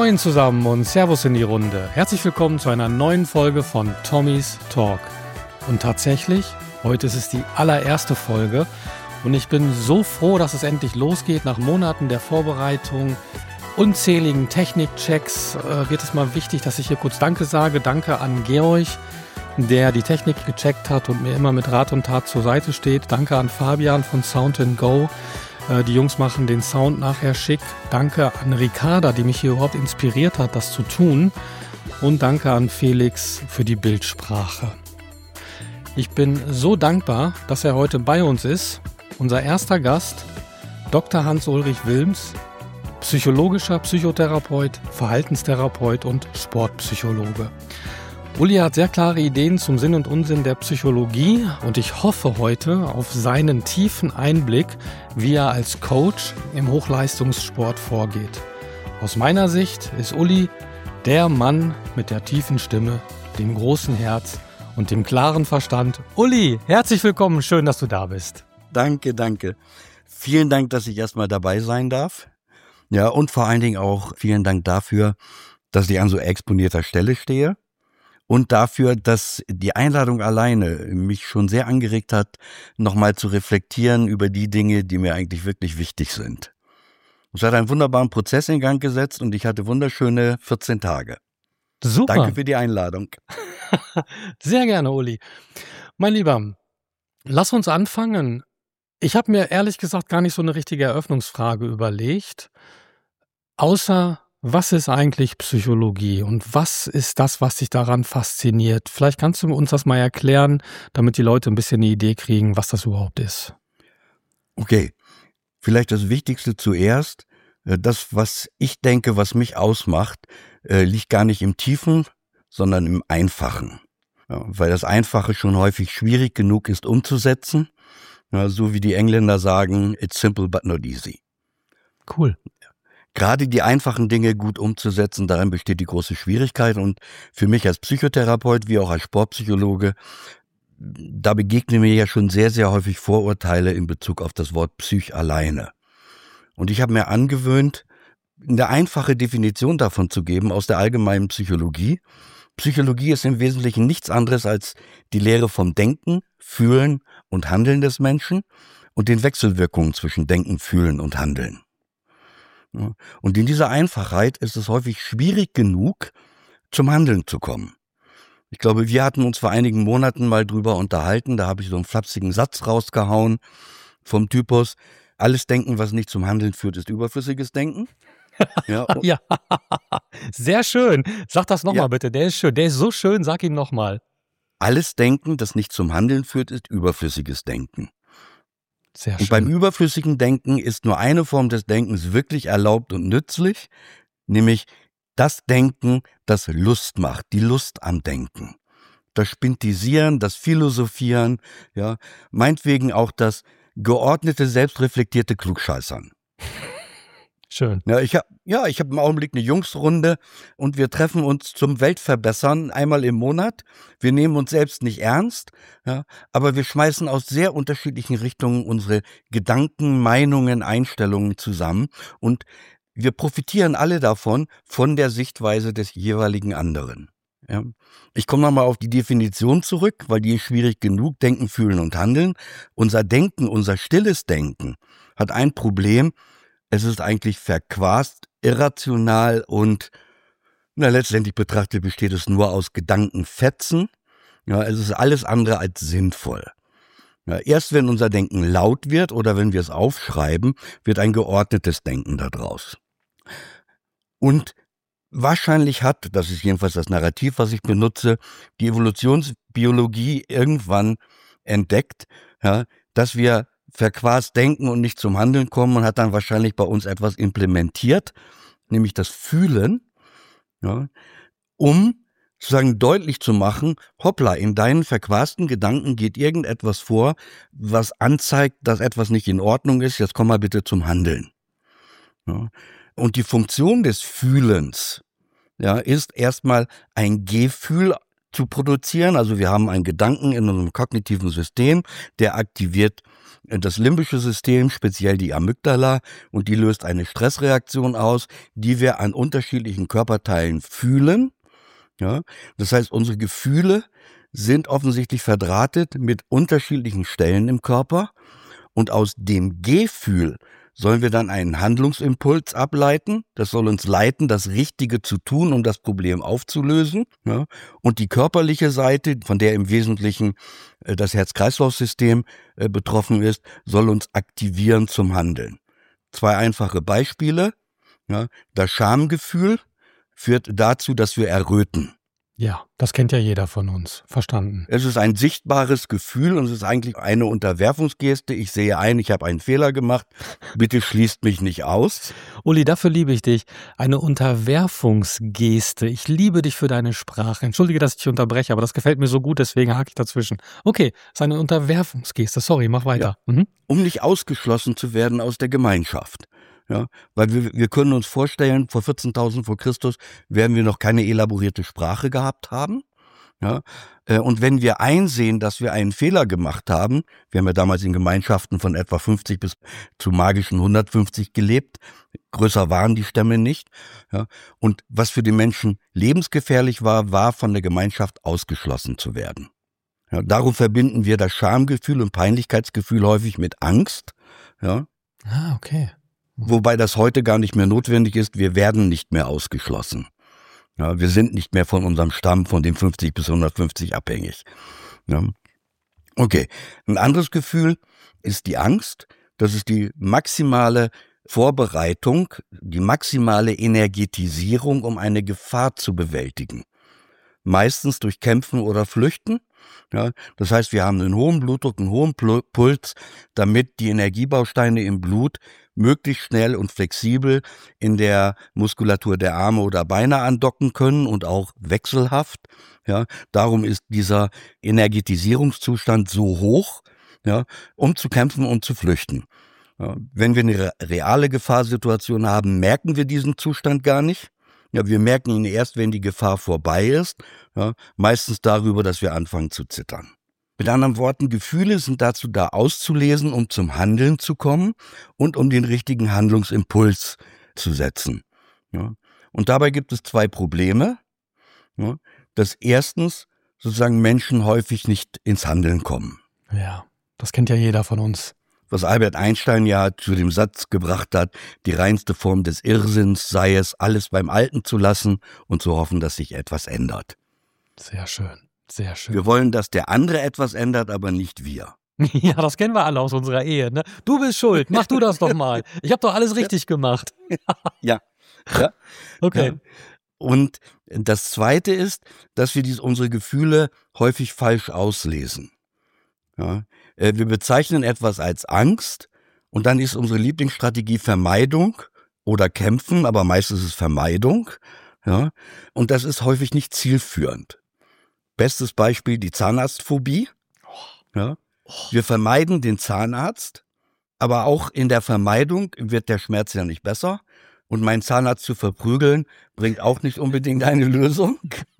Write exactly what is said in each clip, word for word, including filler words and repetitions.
Moin zusammen und Servus in die Runde. Herzlich willkommen zu einer neuen Folge von Tommy's Talk. Und tatsächlich, heute ist es die allererste Folge und ich bin so froh, dass es endlich losgeht. Nach Monaten der Vorbereitung, unzähligen Technikchecks äh, wird es mal wichtig, dass ich hier kurz Danke sage. Danke an Georg, der die Technik gecheckt hat und mir immer mit Rat und Tat zur Seite steht. Danke an Fabian von Sound and Go. Die Jungs machen den Sound nachher schick. Danke an Ricarda, die mich hier überhaupt inspiriert hat, das zu tun. Und danke an Felix für die Bildsprache. Ich bin so dankbar, dass er heute bei uns ist. Unser erster Gast, Doktor Hans-Ulrich Wilms, psychologischer Psychotherapeut, Verhaltenstherapeut und Sportpsychologe. Uli hat sehr klare Ideen zum Sinn und Unsinn der Psychologie und ich hoffe heute auf seinen tiefen Einblick, wie er als Coach im Hochleistungssport vorgeht. Aus meiner Sicht ist Uli der Mann mit der tiefen Stimme, dem großen Herz und dem klaren Verstand. Uli, herzlich willkommen, schön, dass du da bist. Danke, danke. Vielen Dank, dass ich erstmal dabei sein darf. Ja, und vor allen Dingen auch vielen Dank dafür, dass ich an so exponierter Stelle stehe. Und dafür, dass die Einladung alleine mich schon sehr angeregt hat, nochmal zu reflektieren über die Dinge, die mir eigentlich wirklich wichtig sind. Es hat einen wunderbaren Prozess in Gang gesetzt und ich hatte wunderschöne vierzehn Tage. Super. Danke für die Einladung. Sehr gerne, Uli. Mein Lieber, lass uns anfangen. Ich habe mir ehrlich gesagt gar nicht so eine richtige Eröffnungsfrage überlegt, außer: Was ist eigentlich Psychologie und was ist das, was dich daran fasziniert? Vielleicht kannst du uns das mal erklären, damit die Leute ein bisschen eine Idee kriegen, was das überhaupt ist. Okay, vielleicht das Wichtigste zuerst. Das, was ich denke, was mich ausmacht, liegt gar nicht im Tiefen, sondern im Einfachen. Ja, weil das Einfache schon häufig schwierig genug ist umzusetzen. Ja, so wie die Engländer sagen, it's simple but not easy. Cool. Gerade die einfachen Dinge gut umzusetzen, darin besteht die große Schwierigkeit und für mich als Psychotherapeut wie auch als Sportpsychologe, da begegnen mir ja schon sehr, sehr häufig Vorurteile in Bezug auf das Wort Psych alleine. Und ich habe mir angewöhnt, eine einfache Definition davon zu geben aus der allgemeinen Psychologie. Psychologie ist im Wesentlichen nichts anderes als die Lehre vom Denken, Fühlen und Handeln des Menschen und den Wechselwirkungen zwischen Denken, Fühlen und Handeln. Und in dieser Einfachheit ist es häufig schwierig genug, zum Handeln zu kommen. Ich glaube, wir hatten uns vor einigen Monaten mal drüber unterhalten, da habe ich so einen flapsigen Satz rausgehauen vom Typus: Alles Denken, was nicht zum Handeln führt, ist überflüssiges Denken. Ja, ja. Sehr schön. Sag das nochmal Ja. bitte, der ist schön, der ist so schön, sag ihn nochmal. Alles Denken, das nicht zum Handeln führt, ist überflüssiges Denken. Sehr Und beim schön. überflüssigen Denken ist nur eine Form des Denkens wirklich erlaubt und nützlich, nämlich das Denken, das Lust macht, die Lust am Denken. Das Spintisieren, das Philosophieren, ja, meinetwegen auch das geordnete, selbstreflektierte Klugscheißern. Schön. Ja, ich habe ja, ich hab im Augenblick eine Jungsrunde und wir treffen uns zum Weltverbessern einmal im Monat. Wir nehmen uns selbst nicht ernst, ja, aber wir schmeißen aus sehr unterschiedlichen Richtungen unsere Gedanken, Meinungen, Einstellungen zusammen und wir profitieren alle davon, von der Sichtweise des jeweiligen anderen. Ja. Ich komme nochmal auf die Definition zurück, weil die ist schwierig genug: Denken, Fühlen und Handeln. Unser Denken, unser stilles Denken hat ein Problem: Es ist eigentlich verquast, irrational und na, letztendlich betrachtet besteht es nur aus Gedankenfetzen. Ja, es ist alles andere als sinnvoll. Ja, erst wenn unser Denken laut wird oder wenn wir es aufschreiben, wird ein geordnetes Denken daraus. Und wahrscheinlich hat, das ist jedenfalls das Narrativ, was ich benutze, die Evolutionsbiologie irgendwann entdeckt, ja, dass wir verquast denken und nicht zum Handeln kommen, und hat dann wahrscheinlich bei uns etwas implementiert, nämlich das Fühlen, ja, um sozusagen deutlich zu machen: Hoppla, in deinen verquasten Gedanken geht irgendetwas vor, was anzeigt, dass etwas nicht in Ordnung ist, jetzt komm mal bitte zum Handeln. Ja. Und die Funktion des Fühlens, ja, ist erstmal ein Gefühl zu produzieren. Also wir haben einen Gedanken in unserem kognitiven System, der aktiviert das limbische System, speziell die Amygdala, und die löst eine Stressreaktion aus, die wir an unterschiedlichen Körperteilen fühlen. Ja, das heißt, unsere Gefühle sind offensichtlich verdrahtet mit unterschiedlichen Stellen im Körper, und aus dem Gefühl sollen wir dann einen Handlungsimpuls ableiten. Das soll uns leiten, das Richtige zu tun, um das Problem aufzulösen. Ja, und die körperliche Seite, von der im Wesentlichen äh, das Herz-Kreislauf-System äh, betroffen ist, soll uns aktivieren zum Handeln. Zwei einfache Beispiele. Ja, das Schamgefühl führt dazu, dass wir erröten. Ja, das kennt ja jeder von uns. Verstanden. Es ist ein sichtbares Gefühl und es ist eigentlich eine Unterwerfungsgeste. Ich sehe ein, ich habe einen Fehler gemacht. Bitte schließt mich nicht aus. Uli, dafür liebe ich dich. Eine Unterwerfungsgeste. Ich liebe dich für deine Sprache. Entschuldige, dass ich dich unterbreche, aber das gefällt mir so gut, deswegen hake ich dazwischen. Okay, es ist eine Unterwerfungsgeste. Sorry, mach weiter. Ja, mhm. Um nicht ausgeschlossen zu werden aus der Gemeinschaft. Ja, weil wir, wir können uns vorstellen, vor vierzehntausend vor Christus werden wir noch keine elaborierte Sprache gehabt haben. Ja, und wenn wir einsehen, dass wir einen Fehler gemacht haben, wir haben ja damals in Gemeinschaften von etwa fünfzig bis zu magischen hundertfünfzig gelebt, größer waren die Stämme nicht. Ja, und was für die Menschen lebensgefährlich war, war von der Gemeinschaft ausgeschlossen zu werden. Ja, darum verbinden wir das Schamgefühl und Peinlichkeitsgefühl häufig mit Angst. Ja. Ah, okay. Wobei das heute gar nicht mehr notwendig ist, wir werden nicht mehr ausgeschlossen. Ja, wir sind nicht mehr von unserem Stamm, von den fünfzig bis hundertfünfzig abhängig. Ja. Okay, ein anderes Gefühl ist die Angst. Das ist die maximale Vorbereitung, die maximale Energetisierung, um eine Gefahr zu bewältigen. Meistens durch Kämpfen oder Flüchten. Ja, das heißt, wir haben einen hohen Blutdruck, einen hohen Puls, damit die Energiebausteine im Blut möglichst schnell und flexibel in der Muskulatur der Arme oder Beine andocken können und auch wechselhaft. Ja, darum ist dieser Energetisierungszustand so hoch, ja, um zu kämpfen und zu flüchten. Ja, wenn wir eine reale Gefahrsituation haben, merken wir diesen Zustand gar nicht. Ja, wir merken ihn erst, wenn die Gefahr vorbei ist, ja, meistens darüber, dass wir anfangen zu zittern. Mit anderen Worten, Gefühle sind dazu da auszulesen, um zum Handeln zu kommen und um den richtigen Handlungsimpuls zu setzen. Ja. Und dabei gibt es zwei Probleme. Ja. Das erstens, sozusagen Menschen häufig nicht ins Handeln kommen. Ja, das kennt ja jeder von uns. Was Albert Einstein ja zu dem Satz gebracht hat, die reinste Form des Irrsinns sei es, alles beim Alten zu lassen und zu hoffen, dass sich etwas ändert. Sehr schön, sehr schön. Wir wollen, dass der andere etwas ändert, aber nicht wir. Ja, das kennen wir alle aus unserer Ehe, ne? Du bist schuld, mach du das doch mal. Ich habe doch alles richtig gemacht. Ja, ja. Okay. Ja. Und das Zweite ist, dass wir diese, unsere Gefühle häufig falsch auslesen. Ja. Wir bezeichnen etwas als Angst und dann ist unsere Lieblingsstrategie Vermeidung oder Kämpfen, aber meistens ist es Vermeidung. Ja. Und das ist häufig nicht zielführend. Bestes Beispiel die Zahnarztphobie. Ja. Wir vermeiden den Zahnarzt, aber auch in der Vermeidung wird der Schmerz ja nicht besser. Und meinen Zahnarzt zu verprügeln, bringt auch nicht unbedingt eine Lösung.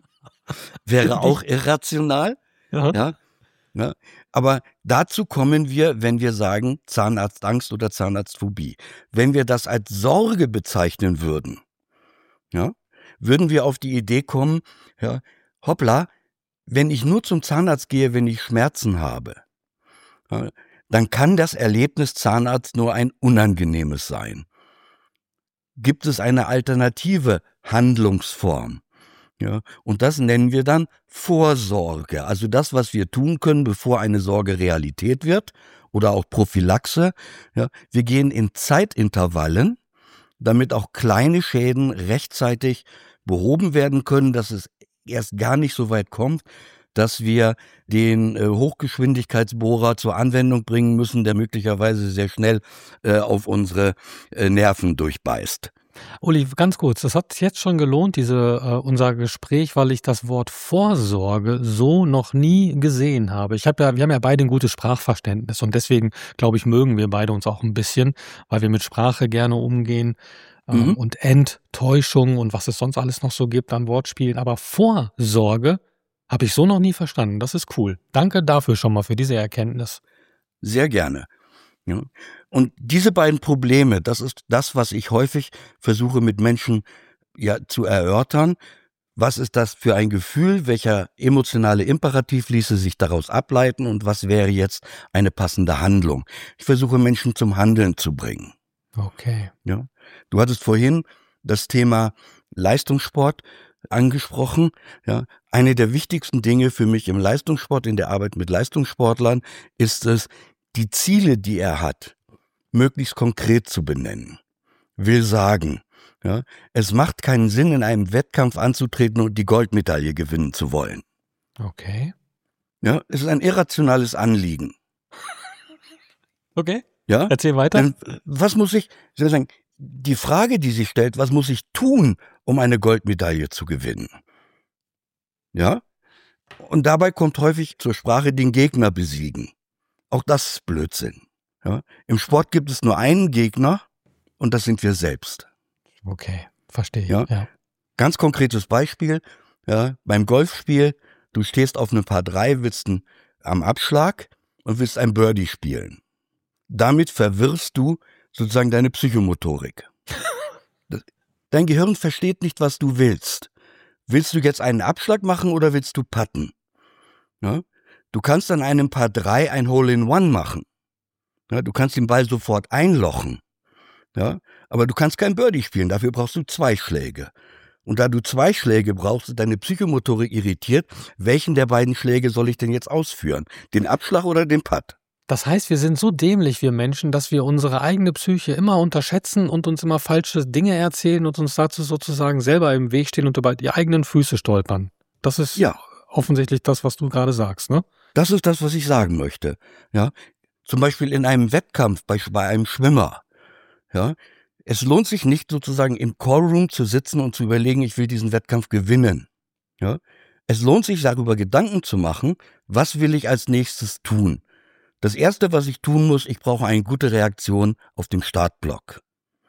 Wäre auch irrational. Ja. Ja. Ja. Aber dazu kommen wir, wenn wir sagen Zahnarztangst oder Zahnarztphobie. Wenn wir das als Sorge bezeichnen würden, ja, würden wir auf die Idee kommen, ja, hoppla, wenn ich nur zum Zahnarzt gehe, wenn ich Schmerzen habe, ja, dann kann das Erlebnis Zahnarzt nur ein unangenehmes sein. Gibt es eine alternative Handlungsform? Ja, und das nennen wir dann Vorsorge, also das, was wir tun können, bevor eine Sorge Realität wird, oder auch Prophylaxe. Ja, wir gehen in Zeitintervallen, damit auch kleine Schäden rechtzeitig behoben werden können, dass es erst gar nicht so weit kommt, dass wir den äh, Hochgeschwindigkeitsbohrer zur Anwendung bringen müssen, der möglicherweise sehr schnell äh, auf unsere äh, Nerven durchbeißt. Uli, ganz kurz, das hat jetzt schon gelohnt, diese äh, unser Gespräch, weil ich das Wort Vorsorge so noch nie gesehen habe. Ich habe ja, wir haben ja beide ein gutes Sprachverständnis und deswegen, glaube ich, mögen wir beide uns auch ein bisschen, weil wir mit Sprache gerne umgehen ähm, mhm. und Enttäuschung und was es sonst alles noch so gibt an Wortspielen. Aber Vorsorge Habe ich so noch nie verstanden. Das ist cool. Danke dafür schon mal, für diese Erkenntnis. Sehr gerne. Ja. Und diese beiden Probleme, das ist das, was ich häufig versuche mit Menschen ja zu erörtern. Was ist das für ein Gefühl? Welcher emotionale Imperativ ließe sich daraus ableiten? Und was wäre jetzt eine passende Handlung? Ich versuche Menschen zum Handeln zu bringen. Okay. Ja. Du hattest vorhin das Thema Leistungssport angesprochen. Ja. Eine der wichtigsten Dinge für mich im Leistungssport, in der Arbeit mit Leistungssportlern, ist es, die Ziele, die er hat, möglichst konkret zu benennen. Will sagen, ja, es macht keinen Sinn, in einem Wettkampf anzutreten und die Goldmedaille gewinnen zu wollen. Okay. Ja, es ist ein irrationales Anliegen. Okay. Ja? Erzähl weiter. Dann, was muss ich, soll ich sagen, die Frage, die sich stellt, was muss ich tun, um eine Goldmedaille zu gewinnen? Ja? Und dabei kommt häufig zur Sprache den Gegner besiegen. Auch das ist Blödsinn. Ja? Im Sport gibt es nur einen Gegner und das sind wir selbst. Okay, verstehe ich. Ja? Ja. Ganz konkretes Beispiel, ja, beim Golfspiel, du stehst auf einem Paar drei, willst ein, am Abschlag und willst ein Birdie spielen. Damit verwirrst du sozusagen deine Psychomotorik. Dein Gehirn versteht nicht, was du willst. Willst du jetzt einen Abschlag machen oder willst du putten? Ja? Du kannst an einem Paar drei ein Hole-in-One machen. Ja, du kannst den Ball sofort einlochen. Ja, aber du kannst kein Birdie spielen, dafür brauchst du zwei Schläge. Und da du zwei Schläge brauchst, ist deine Psychomotorik irritiert. Welchen der beiden Schläge soll ich denn jetzt ausführen? Den Abschlag oder den Putt? Das heißt, wir sind so dämlich, wir Menschen, dass wir unsere eigene Psyche immer unterschätzen und uns immer falsche Dinge erzählen und uns dazu sozusagen selber im Weg stehen und über die eigenen Füße stolpern. Das ist ja offensichtlich das, was du gerade sagst, ne? Das ist das, was ich sagen möchte. Ja, zum Beispiel in einem Wettkampf bei, bei einem Schwimmer. Ja, es lohnt sich nicht sozusagen im Callroom zu sitzen und zu überlegen, ich will diesen Wettkampf gewinnen. Ja, es lohnt sich darüber Gedanken zu machen, was will ich als nächstes tun. Das Erste, was ich tun muss, ich brauche eine gute Reaktion auf dem Startblock.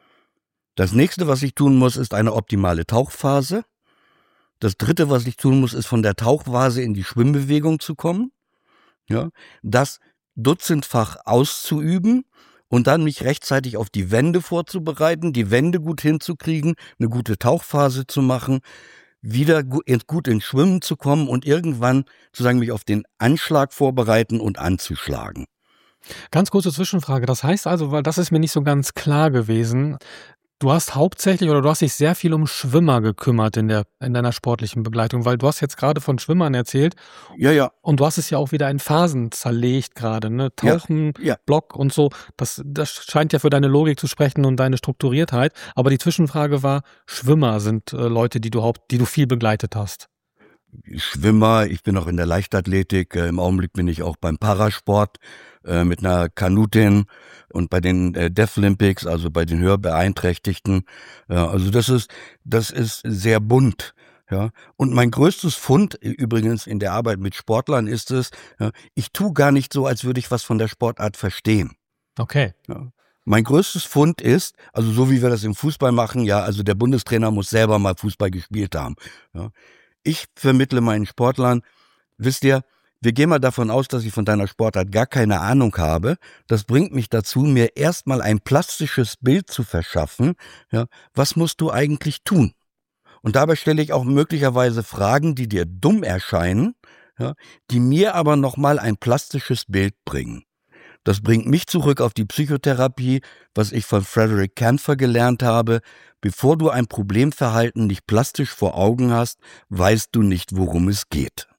Das Nächste, was ich tun muss, ist eine optimale Tauchphase. Das Dritte, was ich tun muss, ist von der Tauchphase in die Schwimmbewegung zu kommen. Ja, das dutzendfach auszuüben und dann mich rechtzeitig auf die Wende vorzubereiten, die Wende gut hinzukriegen, eine gute Tauchphase zu machen, wieder gut ins Schwimmen zu kommen und irgendwann sozusagen mich auf den Anschlag vorbereiten und anzuschlagen. Ganz kurze Zwischenfrage. Das heißt also, weil das ist mir nicht so ganz klar gewesen, du hast hauptsächlich oder du hast dich sehr viel um Schwimmer gekümmert in der in deiner sportlichen Begleitung, weil du hast jetzt gerade von Schwimmern erzählt. Ja, ja. Und du hast es ja auch wieder in Phasen zerlegt gerade, ne? Tauchen, ja, ja. Block und so. Das, das scheint ja für deine Logik zu sprechen und deine Strukturiertheit. Aber die Zwischenfrage war, Schwimmer sind äh, Leute, die du haupt, die du viel begleitet hast. Schwimmer, ich bin auch in der Leichtathletik, äh, im Augenblick bin ich auch beim Parasport äh, mit einer Kanutin und bei den äh, Deaflympics, also bei den Hörbeeinträchtigten. Ja, also das ist, das ist sehr bunt. Ja, und mein größtes Fund übrigens in der Arbeit mit Sportlern ist es, ja, ich tue gar nicht so, als würde ich was von der Sportart verstehen. Okay. Ja. Mein größtes Fund ist, also so wie wir das im Fußball machen, ja, also der Bundestrainer muss selber mal Fußball gespielt haben. Ja. Ich vermittle meinen Sportlern, wisst ihr, wir gehen mal davon aus, dass ich von deiner Sportart gar keine Ahnung habe. Das bringt mich dazu, mir erstmal ein plastisches Bild zu verschaffen. Ja, was musst du eigentlich tun? Und dabei stelle ich auch möglicherweise Fragen, die dir dumm erscheinen, ja, die mir aber nochmal ein plastisches Bild bringen. Das bringt mich zurück auf die Psychotherapie, was ich von Frederick Kampfer gelernt habe. Bevor du ein Problemverhalten nicht plastisch vor Augen hast, weißt du nicht, worum es geht.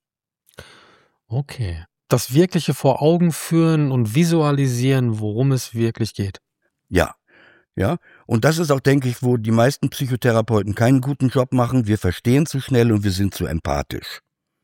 Okay. Das wirkliche vor Augen führen und visualisieren, worum es wirklich geht. Ja. Ja, und das ist auch, denke ich, wo die meisten Psychotherapeuten keinen guten Job machen. Wir verstehen zu schnell und wir sind zu empathisch.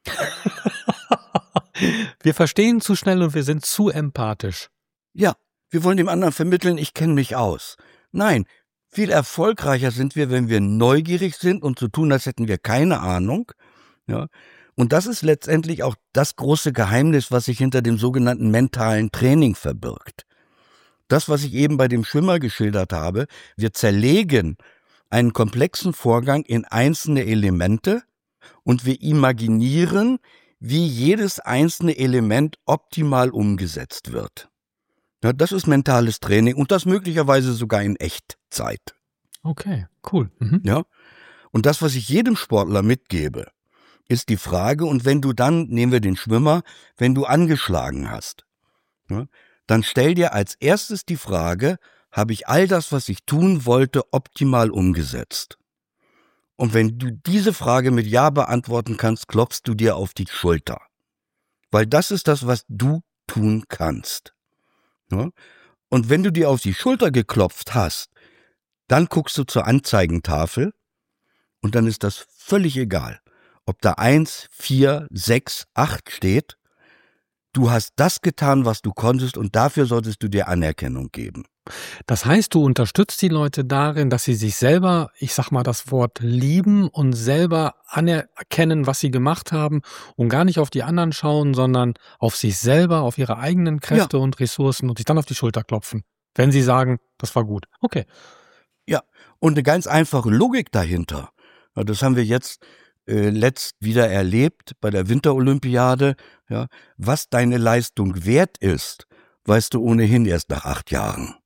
Wir verstehen zu schnell und wir sind zu empathisch. Ja, wir wollen dem anderen vermitteln, ich kenne mich aus. Nein, viel erfolgreicher sind wir, wenn wir neugierig sind und so tun, als hätten wir keine Ahnung. Ja, und das ist letztendlich auch das große Geheimnis, was sich hinter dem sogenannten mentalen Training verbirgt. Das, was ich eben bei dem Schwimmer geschildert habe, wir zerlegen einen komplexen Vorgang in einzelne Elemente und wir imaginieren, wie jedes einzelne Element optimal umgesetzt wird. Ja, das ist mentales Training und das möglicherweise sogar in Echtzeit. Okay, cool. Mhm. Ja? Und das, was ich jedem Sportler mitgebe, ist die Frage, und wenn du dann, nehmen wir den Schwimmer, wenn du angeschlagen hast, ja, dann stell dir als erstes die Frage, habe ich all das, was ich tun wollte, optimal umgesetzt? Und wenn du diese Frage mit Ja beantworten kannst, klopfst du dir auf die Schulter. Weil das ist das, was du tun kannst. Ja? Und wenn du dir auf die Schulter geklopft hast, dann guckst du zur Anzeigentafel und dann ist das völlig egal, ob da eins, vier, sechs, acht steht. Du hast das getan, was du konntest und dafür solltest du dir Anerkennung geben. Das heißt, du unterstützt die Leute darin, dass sie sich selber, ich sag mal das Wort lieben und selber anerkennen, was sie gemacht haben und gar nicht auf die anderen schauen, sondern auf sich selber, auf ihre eigenen Kräfte Ja. und Ressourcen und sich dann auf die Schulter klopfen, wenn sie sagen, das war gut. Okay. Ja, und eine ganz einfache Logik dahinter. Ja, das haben wir jetzt äh, letzt wieder erlebt bei der Winterolympiade. Ja, was deine Leistung wert ist, weißt du ohnehin erst nach acht Jahren.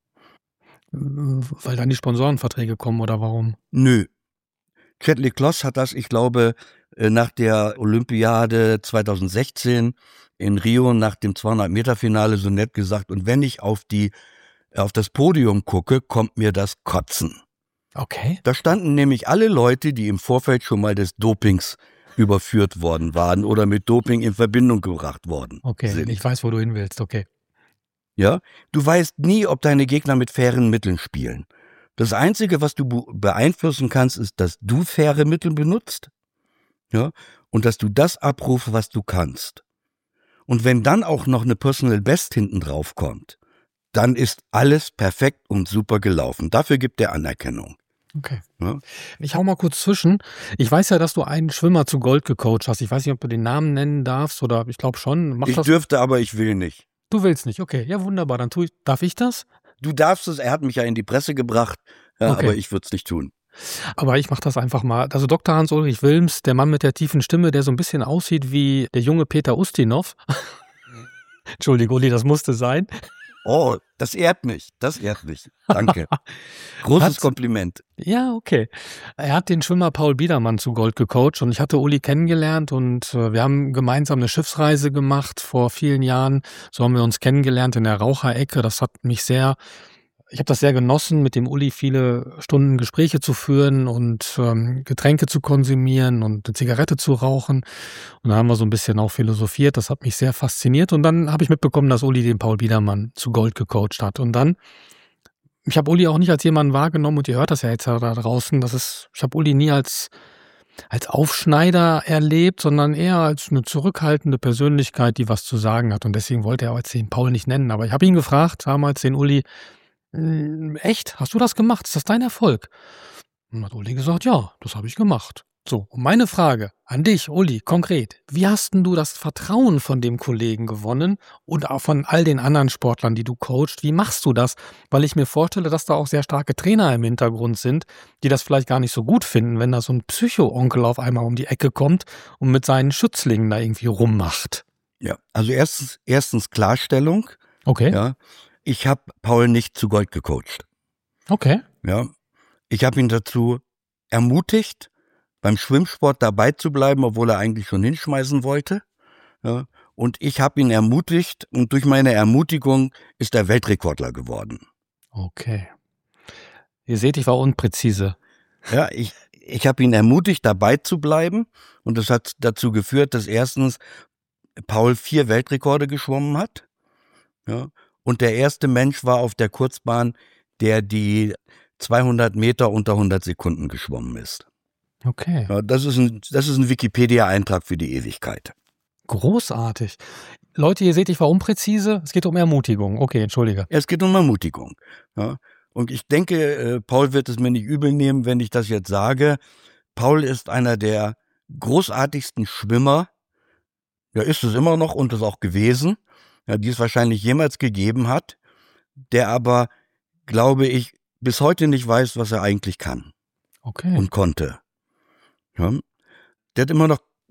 Weil dann die Sponsorenverträge kommen oder warum? Nö. Chetly Kloss hat das, ich glaube, nach der Olympiade zweitausendsechzehn in Rio nach dem zweihundert-Meter-Finale so nett gesagt, und wenn ich auf die auf das Podium gucke, kommt mir das Kotzen. Okay. Da standen nämlich alle Leute, die im Vorfeld schon mal des Dopings überführt worden waren oder mit Doping in Verbindung gebracht worden Okay, sind. ich weiß, wo du hin willst, okay. Ja, du weißt nie, ob deine Gegner mit fairen Mitteln spielen. Das Einzige, was du beeinflussen kannst, ist, dass du faire Mittel benutzt, ja, und dass du das abrufst, was du kannst. Und wenn dann auch noch eine Personal Best hinten drauf kommt, dann ist alles perfekt und super gelaufen. Dafür gibt er Anerkennung. Okay. Ja. Ich hau mal kurz zwischen. Ich weiß ja, dass du einen Schwimmer zu Gold gecoacht hast. Ich weiß nicht, ob du den Namen nennen darfst oder ich glaube schon. Mach Ich das. dürfte, aber ich will nicht. Du willst nicht, okay. Ja, wunderbar. Dann tue ich. Darf ich das? Du darfst es, er hat mich ja in die Presse gebracht, ja, Okay. aber ich würde es nicht tun. Aber ich mache das einfach mal. Also Doktor Hans-Ulrich Wilms, der Mann mit der tiefen Stimme, der so ein bisschen aussieht wie der junge Peter Ustinov. Entschuldigung, Uli, das musste sein. Oh, das ehrt mich, das ehrt mich. Danke. Großes Hat's- Kompliment. Ja, okay. Er hat den Schwimmer Paul Biedermann zu Gold gecoacht und ich hatte Uli kennengelernt und äh, wir haben gemeinsam eine Schiffsreise gemacht vor vielen Jahren. So haben wir uns kennengelernt in der Raucherecke. Das hat mich sehr, ich habe das sehr genossen, mit dem Uli viele Stunden Gespräche zu führen und ähm, Getränke zu konsumieren und eine Zigarette zu rauchen. Und da haben wir so ein bisschen auch philosophiert. Das hat mich sehr fasziniert. Und dann habe ich mitbekommen, dass Uli den Paul Biedermann zu Gold gecoacht hat. Und dann ich habe Uli auch nicht als jemanden wahrgenommen und ihr hört das ja jetzt da draußen. Das ist, ich habe Uli nie als, als Aufschneider erlebt, sondern eher als eine zurückhaltende Persönlichkeit, die was zu sagen hat. Und deswegen wollte er auch jetzt den Paul nicht nennen. Aber ich habe ihn gefragt, damals den Uli, echt, hast du das gemacht? Ist das dein Erfolg? Und hat Uli gesagt, ja, das habe ich gemacht. So, und meine Frage an dich, Uli, konkret. Wie hast denn du das Vertrauen von dem Kollegen gewonnen und auch von all den anderen Sportlern, die du coachst? Wie machst du das? Weil ich mir vorstelle, dass da auch sehr starke Trainer im Hintergrund sind, die das vielleicht gar nicht so gut finden, wenn da so ein Psycho-Onkel auf einmal um die Ecke kommt und mit seinen Schützlingen da irgendwie rummacht. Ja, also erstens, erstens Klarstellung. Okay, Ja, ich habe Paul nicht zu Gold gecoacht. okay, Ja, ich habe ihn dazu ermutigt, beim Schwimmsport dabei zu bleiben, obwohl er eigentlich schon hinschmeißen wollte. Ja, und ich habe ihn ermutigt und durch meine Ermutigung ist er Weltrekordler geworden. okay. Ihr seht, ich war unpräzise. Ja, ich, ich habe ihn ermutigt, dabei zu bleiben und das hat dazu geführt, dass erstens Paul vier Weltrekorde geschwommen hat. Ja, und der erste Mensch war auf der Kurzbahn, der die zweihundert Meter unter hundert Sekunden geschwommen ist. Okay. Ja, das ist ein, das ist ein Wikipedia-Eintrag für die Ewigkeit. Großartig. Leute, ihr seht, ich war unpräzise. Es geht um Ermutigung. Okay, entschuldige. Es geht um Ermutigung. Ja, und ich denke, äh, Paul wird es mir nicht übel nehmen, wenn ich das jetzt sage. Paul ist einer der großartigsten Schwimmer, ja, ist es immer noch und ist auch gewesen, ja, die es wahrscheinlich jemals gegeben hat, der aber, glaube ich, bis heute nicht weiß, was er eigentlich kann Okay. und konnte. Ja, der hat immer noch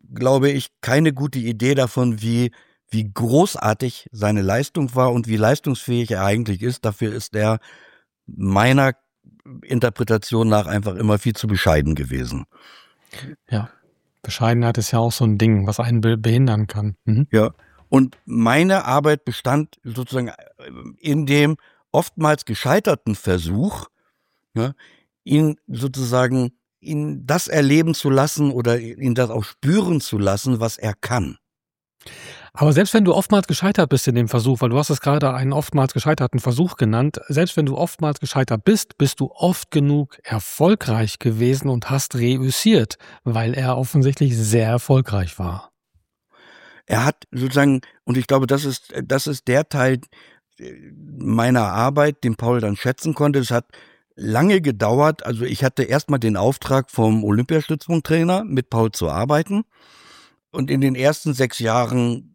glaube ich, keine gute Idee davon, wie, wie großartig seine Leistung war und wie leistungsfähig er eigentlich ist. Dafür ist er meiner Interpretation nach einfach immer viel zu bescheiden gewesen. Ja, Bescheidenheit ist ja auch so ein Ding, was einen behindern kann. Mhm. Ja, und meine Arbeit bestand sozusagen in dem oftmals gescheiterten Versuch, ja, ihn sozusagen ihn das erleben zu lassen oder ihn das auch spüren zu lassen, was er kann. Aber selbst wenn du oftmals gescheitert bist in dem Versuch, weil du hast es gerade einen oftmals gescheiterten Versuch genannt, selbst wenn du oftmals gescheitert bist, bist du oft genug erfolgreich gewesen und hast reüssiert, weil er offensichtlich sehr erfolgreich war. Er hat sozusagen, und ich glaube, das ist, das ist der Teil meiner Arbeit, den Paul dann schätzen konnte. Es hat lange gedauert, also ich hatte erstmal den Auftrag vom Olympiastützpunkttrainer, mit Paul zu arbeiten. Und in den ersten sechs Jahren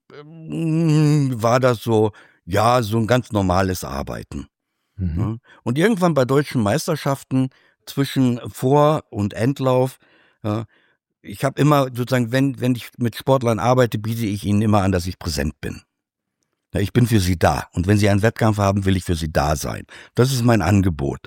war das so, ja, so ein ganz normales Arbeiten. Mhm. Und irgendwann bei deutschen Meisterschaften zwischen Vor- und Endlauf, ja, ich habe immer sozusagen, wenn, wenn ich mit Sportlern arbeite, biete ich ihnen immer an, dass ich präsent bin. Ja, ich bin für sie da. Und wenn sie einen Wettkampf haben, will ich für sie da sein. Das ist mein Angebot.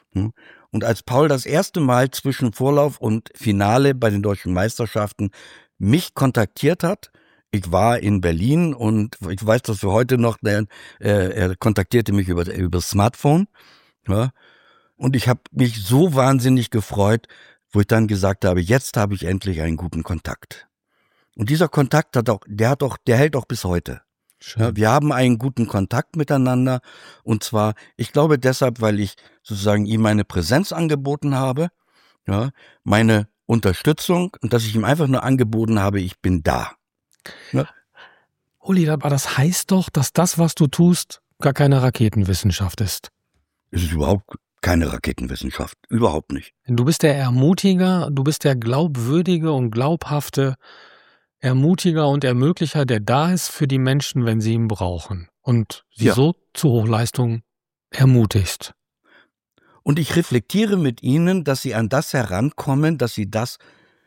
Und als Paul das erste Mal zwischen Vorlauf und Finale bei den deutschen Meisterschaften mich kontaktiert hat, ich war in Berlin und ich weiß das für heute noch, der, äh, er kontaktierte mich über, über das Smartphone. Ja, und ich habe mich so wahnsinnig gefreut, wo ich dann gesagt habe, jetzt habe ich endlich einen guten Kontakt. Und dieser Kontakt hat auch, der hat auch, der hält auch bis heute. Ja, wir haben einen guten Kontakt miteinander, und zwar, ich glaube deshalb, weil ich sozusagen ihm meine Präsenz angeboten habe, ja, meine Unterstützung, und dass ich ihm einfach nur angeboten habe, ich bin da. Ja. Uli, aber das heißt doch, dass das, was du tust, gar keine Raketenwissenschaft ist. Es ist überhaupt keine Raketenwissenschaft, überhaupt nicht. Du bist der Ermutiger, du bist der glaubwürdige und glaubhafte Ermutiger und Ermöglicher, der da ist für die Menschen, wenn sie ihn brauchen. Und sie ja. so zu Hochleistung ermutigst. Und ich reflektiere mit ihnen, dass sie an das herankommen, dass sie das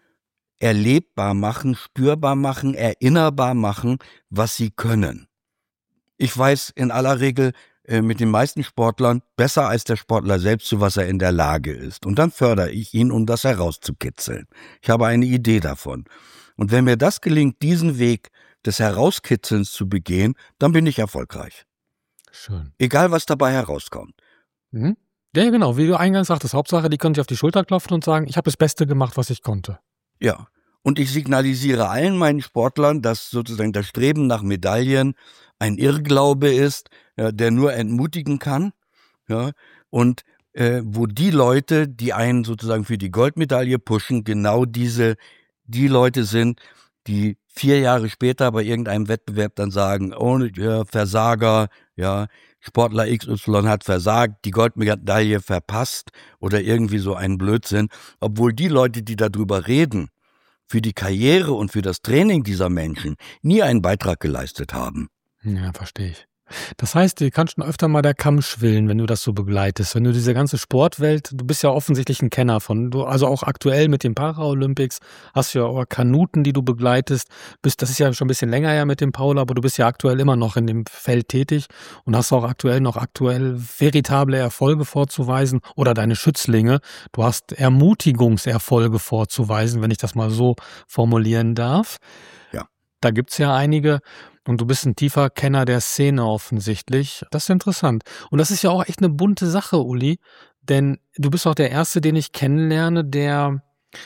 erlebbar machen, spürbar machen, erinnerbar machen, was sie können. Ich weiß in aller Regel äh, mit den meisten Sportlern besser als der Sportler selbst, zu was er in der Lage ist. Und dann fördere ich ihn, um das herauszukitzeln. Ich habe eine Idee davon. Und wenn mir das gelingt, diesen Weg des Herauskitzelns zu begehen, dann bin ich erfolgreich. Schön. Egal, was dabei herauskommt. Mhm. Ja, genau. Wie du eingangs sagtest, Hauptsache, die können sich auf die Schulter klopfen und sagen, ich habe das Beste gemacht, was ich konnte. Ja, und ich signalisiere allen meinen Sportlern, dass sozusagen das Streben nach Medaillen ein Irrglaube ist, ja, der nur entmutigen kann. Ja, und äh, wo die Leute, die einen sozusagen für die Goldmedaille pushen, genau diese die Leute sind, die vier Jahre später bei irgendeinem Wettbewerb dann sagen, oh, ja, Versager, ja, Sportler X Y hat versagt, die Goldmedaille verpasst oder irgendwie so einen Blödsinn, obwohl die Leute, die darüber reden, für die Karriere und für das Training dieser Menschen nie einen Beitrag geleistet haben. Ja, verstehe ich. Das heißt, dir kann schon öfter mal der Kamm schwillen, wenn du das so begleitest. Wenn du diese ganze Sportwelt, du bist ja offensichtlich ein Kenner von, du, also auch aktuell mit den Paralympics, hast du ja auch Kanuten, die du begleitest. Bist, das ist ja schon ein bisschen länger her mit dem Paul, aber du bist ja aktuell immer noch in dem Feld tätig und hast auch aktuell noch aktuell veritable Erfolge vorzuweisen oder deine Schützlinge. Du hast Ermutigungserfolge vorzuweisen, wenn ich das mal so formulieren darf. Ja. Da gibt's ja einige. Und du bist ein tiefer Kenner der Szene offensichtlich. Das ist interessant. Und das ist ja auch echt eine bunte Sache, Uli. Denn du bist auch der Erste, den ich kennenlerne, der,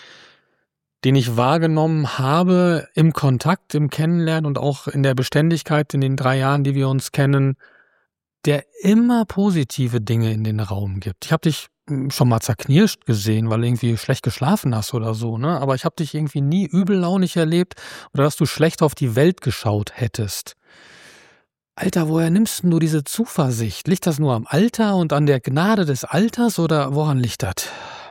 den ich wahrgenommen habe im Kontakt, im Kennenlernen und auch in der Beständigkeit in den drei Jahren, die wir uns kennen, der immer positive Dinge in den Raum gibt. Ich habe dich schon mal zerknirscht gesehen, weil du irgendwie schlecht geschlafen hast oder so, ne? Aber ich habe dich irgendwie nie übellaunig erlebt oder dass du schlecht auf die Welt geschaut hättest. Alter, woher nimmst du diese Zuversicht? Liegt das nur am Alter und an der Gnade des Alters oder woran liegt das?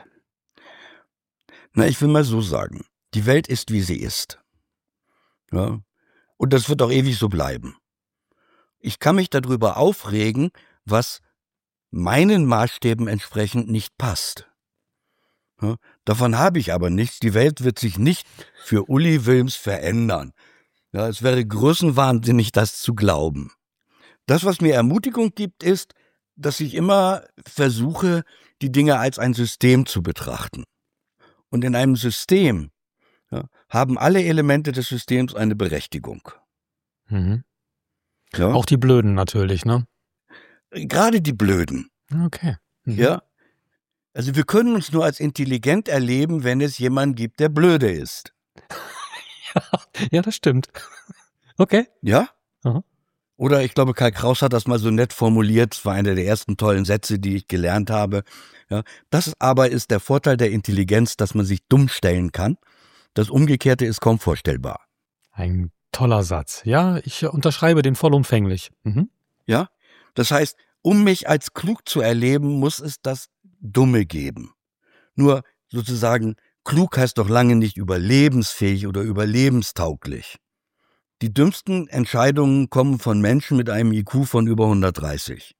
Na, ich will mal so sagen, die Welt ist, wie sie ist. Ja? Und das wird auch ewig so bleiben. Ich kann mich darüber aufregen, was meinen Maßstäben entsprechend nicht passt. Ja, Davon habe ich aber nichts. Die Welt wird sich nicht für Uli Wilms verändern. Ja, es wäre größenwahnsinnig, das zu glauben. Das, was mir Ermutigung gibt, ist, dass ich immer versuche, die Dinge als ein System zu betrachten. Und in einem System, ja, haben alle Elemente des Systems eine Berechtigung. Mhm. Ja? Auch die Blöden natürlich, ne? Gerade die Blöden. Okay. Mhm. Ja? Also wir können uns nur als intelligent erleben, wenn es jemanden gibt, der blöde ist. Ja, das stimmt. Okay. Ja? Aha. Oder ich glaube, Karl Kraus hat das mal so nett formuliert, das war einer der ersten tollen Sätze, die ich gelernt habe. Ja, das aber ist der Vorteil der Intelligenz, dass man sich dumm stellen kann. Das Umgekehrte ist kaum vorstellbar. Ein toller Satz. Ja, ich unterschreibe den vollumfänglich. Mhm. Ja, das heißt, um mich als klug zu erleben, muss es das Dumme geben. Nur sozusagen, klug heißt doch lange nicht überlebensfähig oder überlebenstauglich. Die dümmsten Entscheidungen kommen von Menschen mit einem I Q von über hundertdreißig.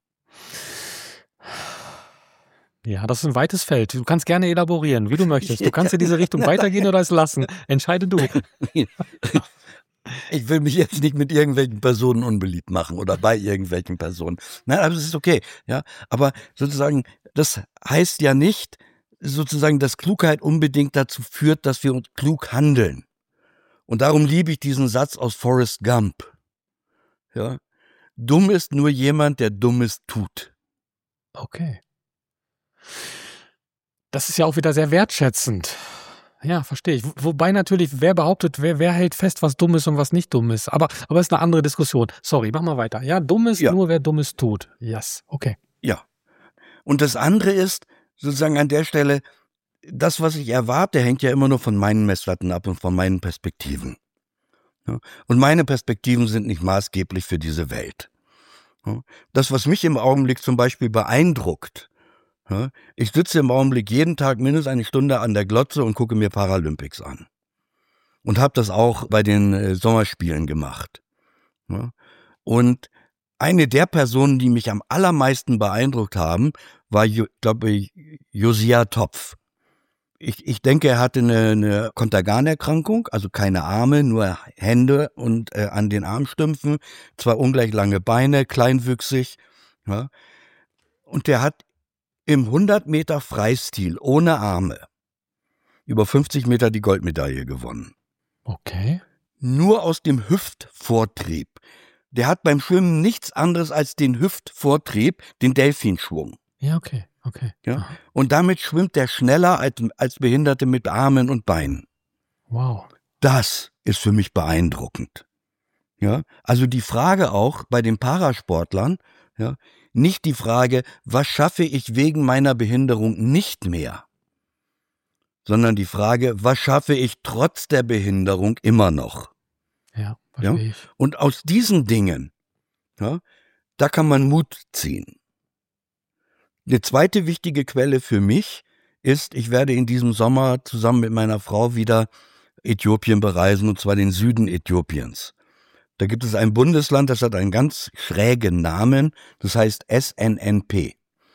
Ja, das ist ein weites Feld. Du kannst gerne elaborieren, wie du möchtest. Du kannst in diese Richtung weitergehen oder es lassen. Entscheide du. Ich will mich jetzt nicht mit irgendwelchen Personen unbeliebt machen oder bei irgendwelchen Personen. Nein, aber es ist okay. Ja, aber sozusagen, das heißt ja nicht, sozusagen, dass Klugheit unbedingt dazu führt, dass wir uns klug handeln. Und darum liebe ich diesen Satz aus Forrest Gump. Ja, dumm ist nur jemand, der Dummes tut. Okay. Das ist ja auch wieder sehr wertschätzend. Ja, verstehe ich. Wobei natürlich, wer behauptet, wer, wer hält fest, was dumm ist und was nicht dumm ist. Aber, aber ist eine andere Diskussion. Sorry, mach mal weiter. Ja, dumm ist Ja. nur, wer Dummes tut. Yes, okay. Ja. Und das andere ist, sozusagen an der Stelle, das, was ich erwarte, hängt ja immer nur von meinen Messlatten ab und von meinen Perspektiven. Ja. Und meine Perspektiven sind nicht maßgeblich für diese Welt. Ja. Das, was mich im Augenblick zum Beispiel beeindruckt, ja, ich sitze im Augenblick jeden Tag mindestens eine Stunde an der Glotze und gucke mir Paralympics an. Und habe das auch bei den äh, Sommerspielen gemacht. Ja. Und eine der Personen, die mich am allermeisten beeindruckt haben, war, glaube ich, Josia Topf. Ich, ich denke, er hatte eine, eine Kontergan-Erkrankung, also keine Arme, nur Hände und äh, an den Armstümpfen, zwei ungleich lange Beine, kleinwüchsig. Ja. Und der hat im hundert Meter Freistil ohne Arme über fünfzig Meter die Goldmedaille gewonnen. Okay. Nur aus dem Hüftvortrieb. Der hat beim Schwimmen nichts anderes als den Hüftvortrieb, den Delfinschwung. Ja, okay, okay. Ja? Und damit schwimmt der schneller als, als Behinderte mit Armen und Beinen. Wow. Das ist für mich beeindruckend. Ja? Also die Frage auch bei den Parasportlern, ja, nicht die Frage, was schaffe ich wegen meiner Behinderung nicht mehr, sondern die Frage, was schaffe ich trotz der Behinderung immer noch. Ja, verstehe Ja? ich. Und aus diesen Dingen, ja, da kann man Mut ziehen. Eine zweite wichtige Quelle für mich ist, ich werde in diesem Sommer zusammen mit meiner Frau wieder Äthiopien bereisen, und zwar den Süden Äthiopiens. Da gibt es ein Bundesland, das hat einen ganz schrägen Namen, das heißt S N N P.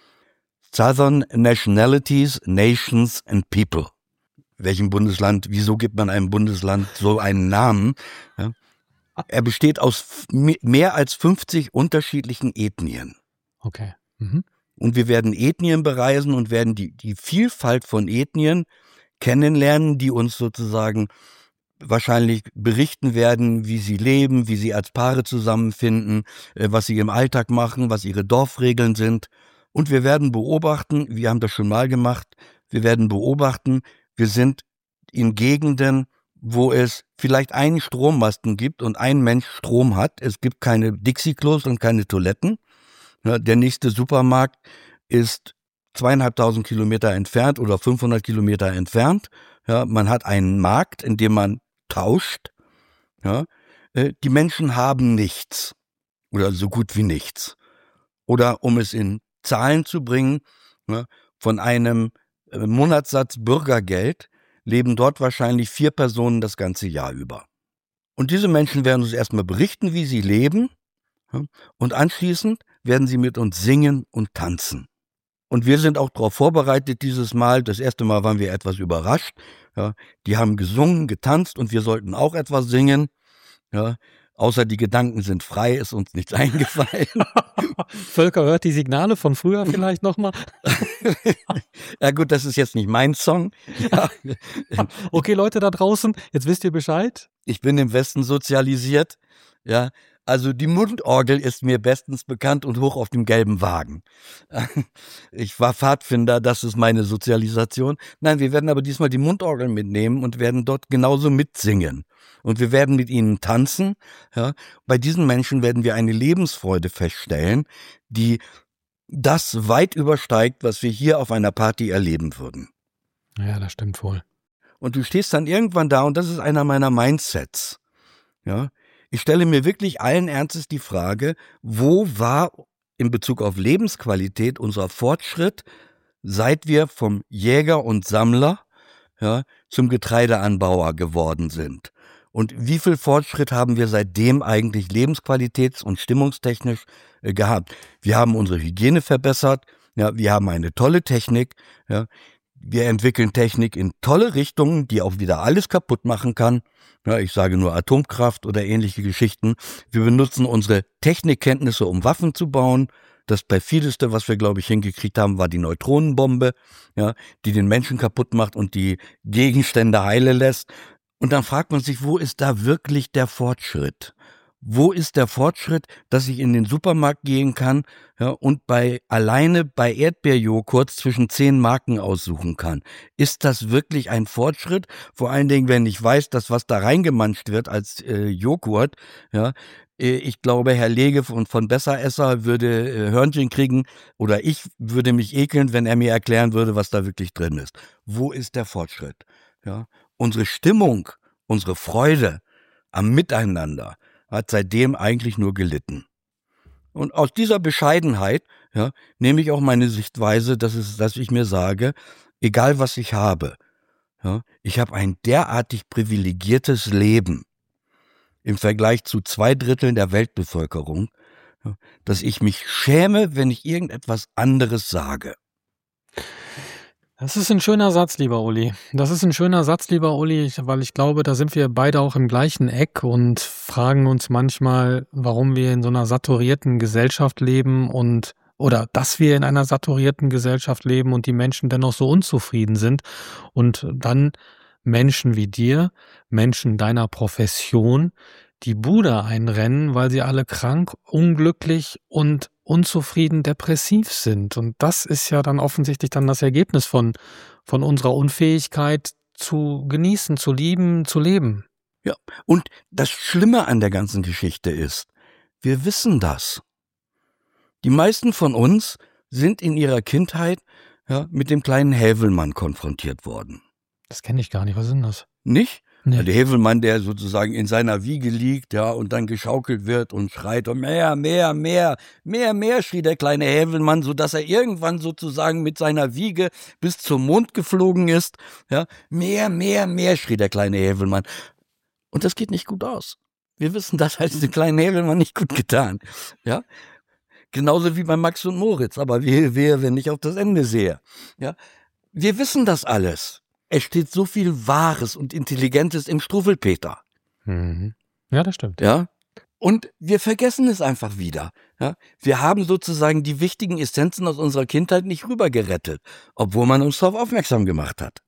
Southern Nationalities, Nations and People. Welchem Bundesland, wieso gibt man einem Bundesland so einen Namen? Ja. Er besteht aus mehr als fünfzig unterschiedlichen Ethnien. Okay. Mhm. Und wir werden Ethnien bereisen und werden die, die Vielfalt von Ethnien kennenlernen, die uns sozusagen wahrscheinlich berichten werden, wie sie leben, wie sie als Paare zusammenfinden, was sie im Alltag machen, was ihre Dorfregeln sind. Und wir werden beobachten, wir haben das schon mal gemacht, wir werden beobachten, wir sind in Gegenden, wo es vielleicht einen Strommasten gibt und ein Mensch Strom hat. Es gibt keine Dixie-Klos und keine Toiletten. Ja, der nächste Supermarkt ist zweieinhalbtausend Kilometer entfernt oder fünfhundert Kilometer entfernt. Ja, man hat einen Markt, in dem man tauscht. Ja, äh, die Menschen haben nichts oder so gut wie nichts. Oder um es in Zahlen zu bringen, ja, von einem äh, Monatssatz Bürgergeld leben dort wahrscheinlich vier Personen das ganze Jahr über. Und diese Menschen werden uns erstmal berichten, wie sie leben, ja, und anschließend werden sie mit uns singen und tanzen. Und wir sind auch darauf vorbereitet dieses Mal. Das erste Mal waren wir etwas überrascht. Ja, die haben gesungen, getanzt und wir sollten auch etwas singen. Ja, außer die Gedanken sind frei, ist uns nichts eingefallen. Völker hört die Signale von früher vielleicht nochmal. Ja gut, das ist jetzt nicht mein Song. Ja. Okay, Leute da draußen, jetzt wisst ihr Bescheid. Ich bin im Westen sozialisiert. Ja, also die Mundorgel ist mir bestens bekannt und hoch auf dem gelben Wagen. Ich war Pfadfinder, das ist meine Sozialisation. Nein, wir werden aber diesmal die Mundorgel mitnehmen und werden dort genauso mitsingen. Und wir werden mit ihnen tanzen. Ja. Bei diesen Menschen werden wir eine Lebensfreude feststellen, die das weit übersteigt, was wir hier auf einer Party erleben würden. Ja, das stimmt wohl. Und du stehst dann irgendwann da und das ist einer meiner Mindsets. Ja. Ich stelle mir wirklich allen Ernstes die Frage, wo war in Bezug auf Lebensqualität unser Fortschritt, seit wir vom Jäger und Sammler ja, zum Getreideanbauer geworden sind? Und wie viel Fortschritt haben wir seitdem eigentlich lebensqualitäts- und stimmungstechnisch äh, gehabt? Wir haben unsere Hygiene verbessert, ja, wir haben eine tolle Technik, ja, wir entwickeln Technik in tolle Richtungen, die auch wieder alles kaputt machen kann. Ja, ich sage nur Atomkraft oder ähnliche Geschichten. Wir benutzen unsere Technikkenntnisse, um Waffen zu bauen. Das perfideste, was wir, glaube ich, hingekriegt haben, war die Neutronenbombe, ja, die den Menschen kaputt macht und die Gegenstände heile lässt. Und dann fragt man sich, wo ist da wirklich der Fortschritt? Wo ist der Fortschritt, dass ich in den Supermarkt gehen kann, ja, und bei alleine bei Erdbeerjoghurt zwischen zehn Marken aussuchen kann? Ist das wirklich ein Fortschritt? Vor allen Dingen, wenn ich weiß, dass was da reingemanscht wird als äh, Joghurt, ja, äh, ich glaube, Herr Lege von, von Besseresser würde äh, Hörnchen kriegen oder ich würde mich ekeln, wenn er mir erklären würde, was da wirklich drin ist. Wo ist der Fortschritt? Ja, unsere Stimmung, unsere Freude am Miteinander hat seitdem eigentlich nur gelitten. Und aus dieser Bescheidenheit ja, nehme ich auch meine Sichtweise, dass, es, dass ich mir sage, egal was ich habe, ja, ich habe ein derartig privilegiertes Leben im Vergleich zu zwei Dritteln der Weltbevölkerung, ja, dass ich mich schäme, wenn ich irgendetwas anderes sage. Das ist ein schöner Satz, lieber Uli. Das ist ein schöner Satz, lieber Uli, weil ich glaube, da sind wir beide auch im gleichen Eck und fragen uns manchmal, warum wir in so einer saturierten Gesellschaft leben und oder dass wir in einer saturierten Gesellschaft leben und die Menschen dennoch so unzufrieden sind und dann Menschen wie dir, Menschen deiner Profession, die Bude einrennen, weil sie alle krank, unglücklich und unzufrieden, depressiv sind. Und das ist ja dann offensichtlich dann das Ergebnis von, von unserer Unfähigkeit zu genießen, zu lieben, zu leben. Ja, und das Schlimme an der ganzen Geschichte ist, wir wissen das. Die meisten von uns sind in ihrer Kindheit ja, mit dem kleinen Hävelmann konfrontiert worden. Das kenne ich gar nicht. Was ist denn das? Nicht? Nee. Ja, der Hävelmann, der sozusagen in seiner Wiege liegt, ja, und dann geschaukelt wird und schreit und mehr, mehr, mehr, mehr, mehr, schrie der kleine Hävelmann, sodass er irgendwann sozusagen mit seiner Wiege bis zum Mond geflogen ist, ja. Mehr, mehr, mehr, schrie der kleine Hävelmann. Und das geht nicht gut aus. Wir wissen, das hat dem kleinen Hävelmann nicht gut getan, ja. Genauso wie bei Max und Moritz, aber wehe, wehe, wenn ich auf das Ende sehe, ja. Wir wissen das alles. Es steht so viel Wahres und Intelligentes im Struffelpeter. Mhm. Ja, das stimmt. Ja. Und wir vergessen es einfach wieder. Ja. Wir haben sozusagen die wichtigen Essenzen aus unserer Kindheit nicht rübergerettet, obwohl man uns darauf aufmerksam gemacht hat.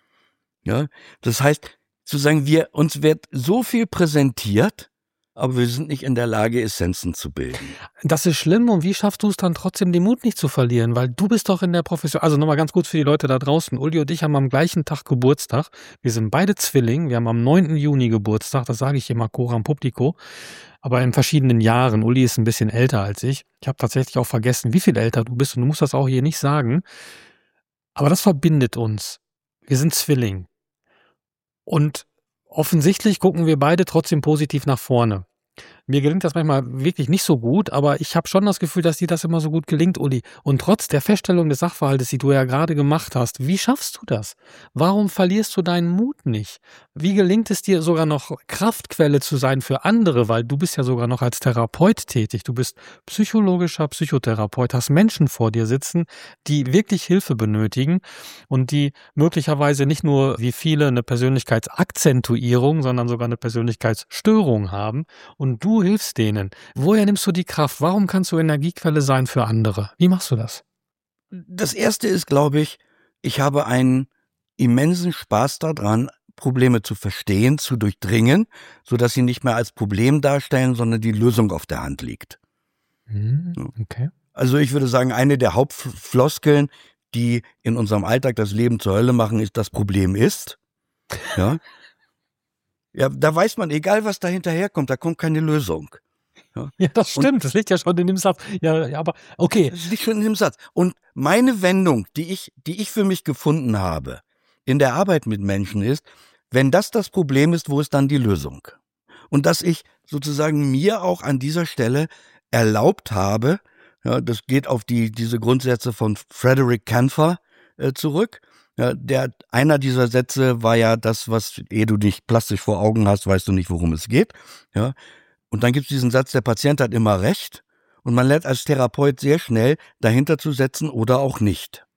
Ja. Das heißt, sozusagen, wir, uns wird so viel präsentiert, aber wir sind nicht in der Lage, Essenzen zu bilden. Das ist schlimm. Und wie schaffst du es dann trotzdem, den Mut nicht zu verlieren? Weil du bist doch in der Profession. Also nochmal ganz kurz für die Leute da draußen. Uli und ich haben am gleichen Tag Geburtstag. Wir sind beide Zwilling. Wir haben am neunten Juni Geburtstag. Das sage ich immer coram publico. Aber in verschiedenen Jahren. Uli ist ein bisschen älter als ich. Ich habe tatsächlich auch vergessen, wie viel älter du bist. Und du musst das auch hier nicht sagen. Aber das verbindet uns. Wir sind Zwilling. Und offensichtlich gucken wir beide trotzdem positiv nach vorne. Mir gelingt das manchmal wirklich nicht so gut, aber ich habe schon das Gefühl, dass dir das immer so gut gelingt, Uli. Und trotz der Feststellung des Sachverhaltes, die du ja gerade gemacht hast, wie schaffst du das? Warum verlierst du deinen Mut nicht? Wie gelingt es dir sogar noch Kraftquelle zu sein für andere? Weil du bist ja sogar noch als Therapeut tätig. Du bist psychologischer Psychotherapeut, hast Menschen vor dir sitzen, die wirklich Hilfe benötigen und die möglicherweise nicht nur wie viele eine Persönlichkeitsakzentuierung, sondern sogar eine Persönlichkeitsstörung haben. Und du hilfst denen. Woher nimmst du die Kraft? Warum kannst du Energiequelle sein für andere? Wie machst du das? Das Erste ist, glaube ich, ich habe einen immensen Spaß daran, Probleme zu verstehen, zu durchdringen, sodass sie nicht mehr als Problem darstellen, sondern die Lösung auf der Hand liegt. Okay. Also ich würde sagen, eine der Hauptfloskeln, die in unserem Alltag das Leben zur Hölle machen, ist, das Problem ist. Ja. Ja, da weiß man, egal was da hinterherkommt, da kommt keine Lösung. Ja, ja das stimmt, und das liegt ja schon in dem Satz. Ja, ja, aber okay. Das liegt schon in dem Satz. Und meine Wendung, die ich, die ich für mich gefunden habe, in der Arbeit mit Menschen ist, wenn das das Problem ist, wo ist dann die Lösung? Und dass ich sozusagen mir auch an dieser Stelle erlaubt habe, ja, das geht auf die, diese Grundsätze von Frederick Kampfer äh, zurück. Ja, der, einer dieser Sätze war ja das, was, ehe du dich plastisch vor Augen hast, weißt du nicht, worum es geht. Ja. Und dann gibt es diesen Satz, der Patient hat immer recht. Und man lernt als Therapeut sehr schnell, dahinter zu setzen oder auch nicht.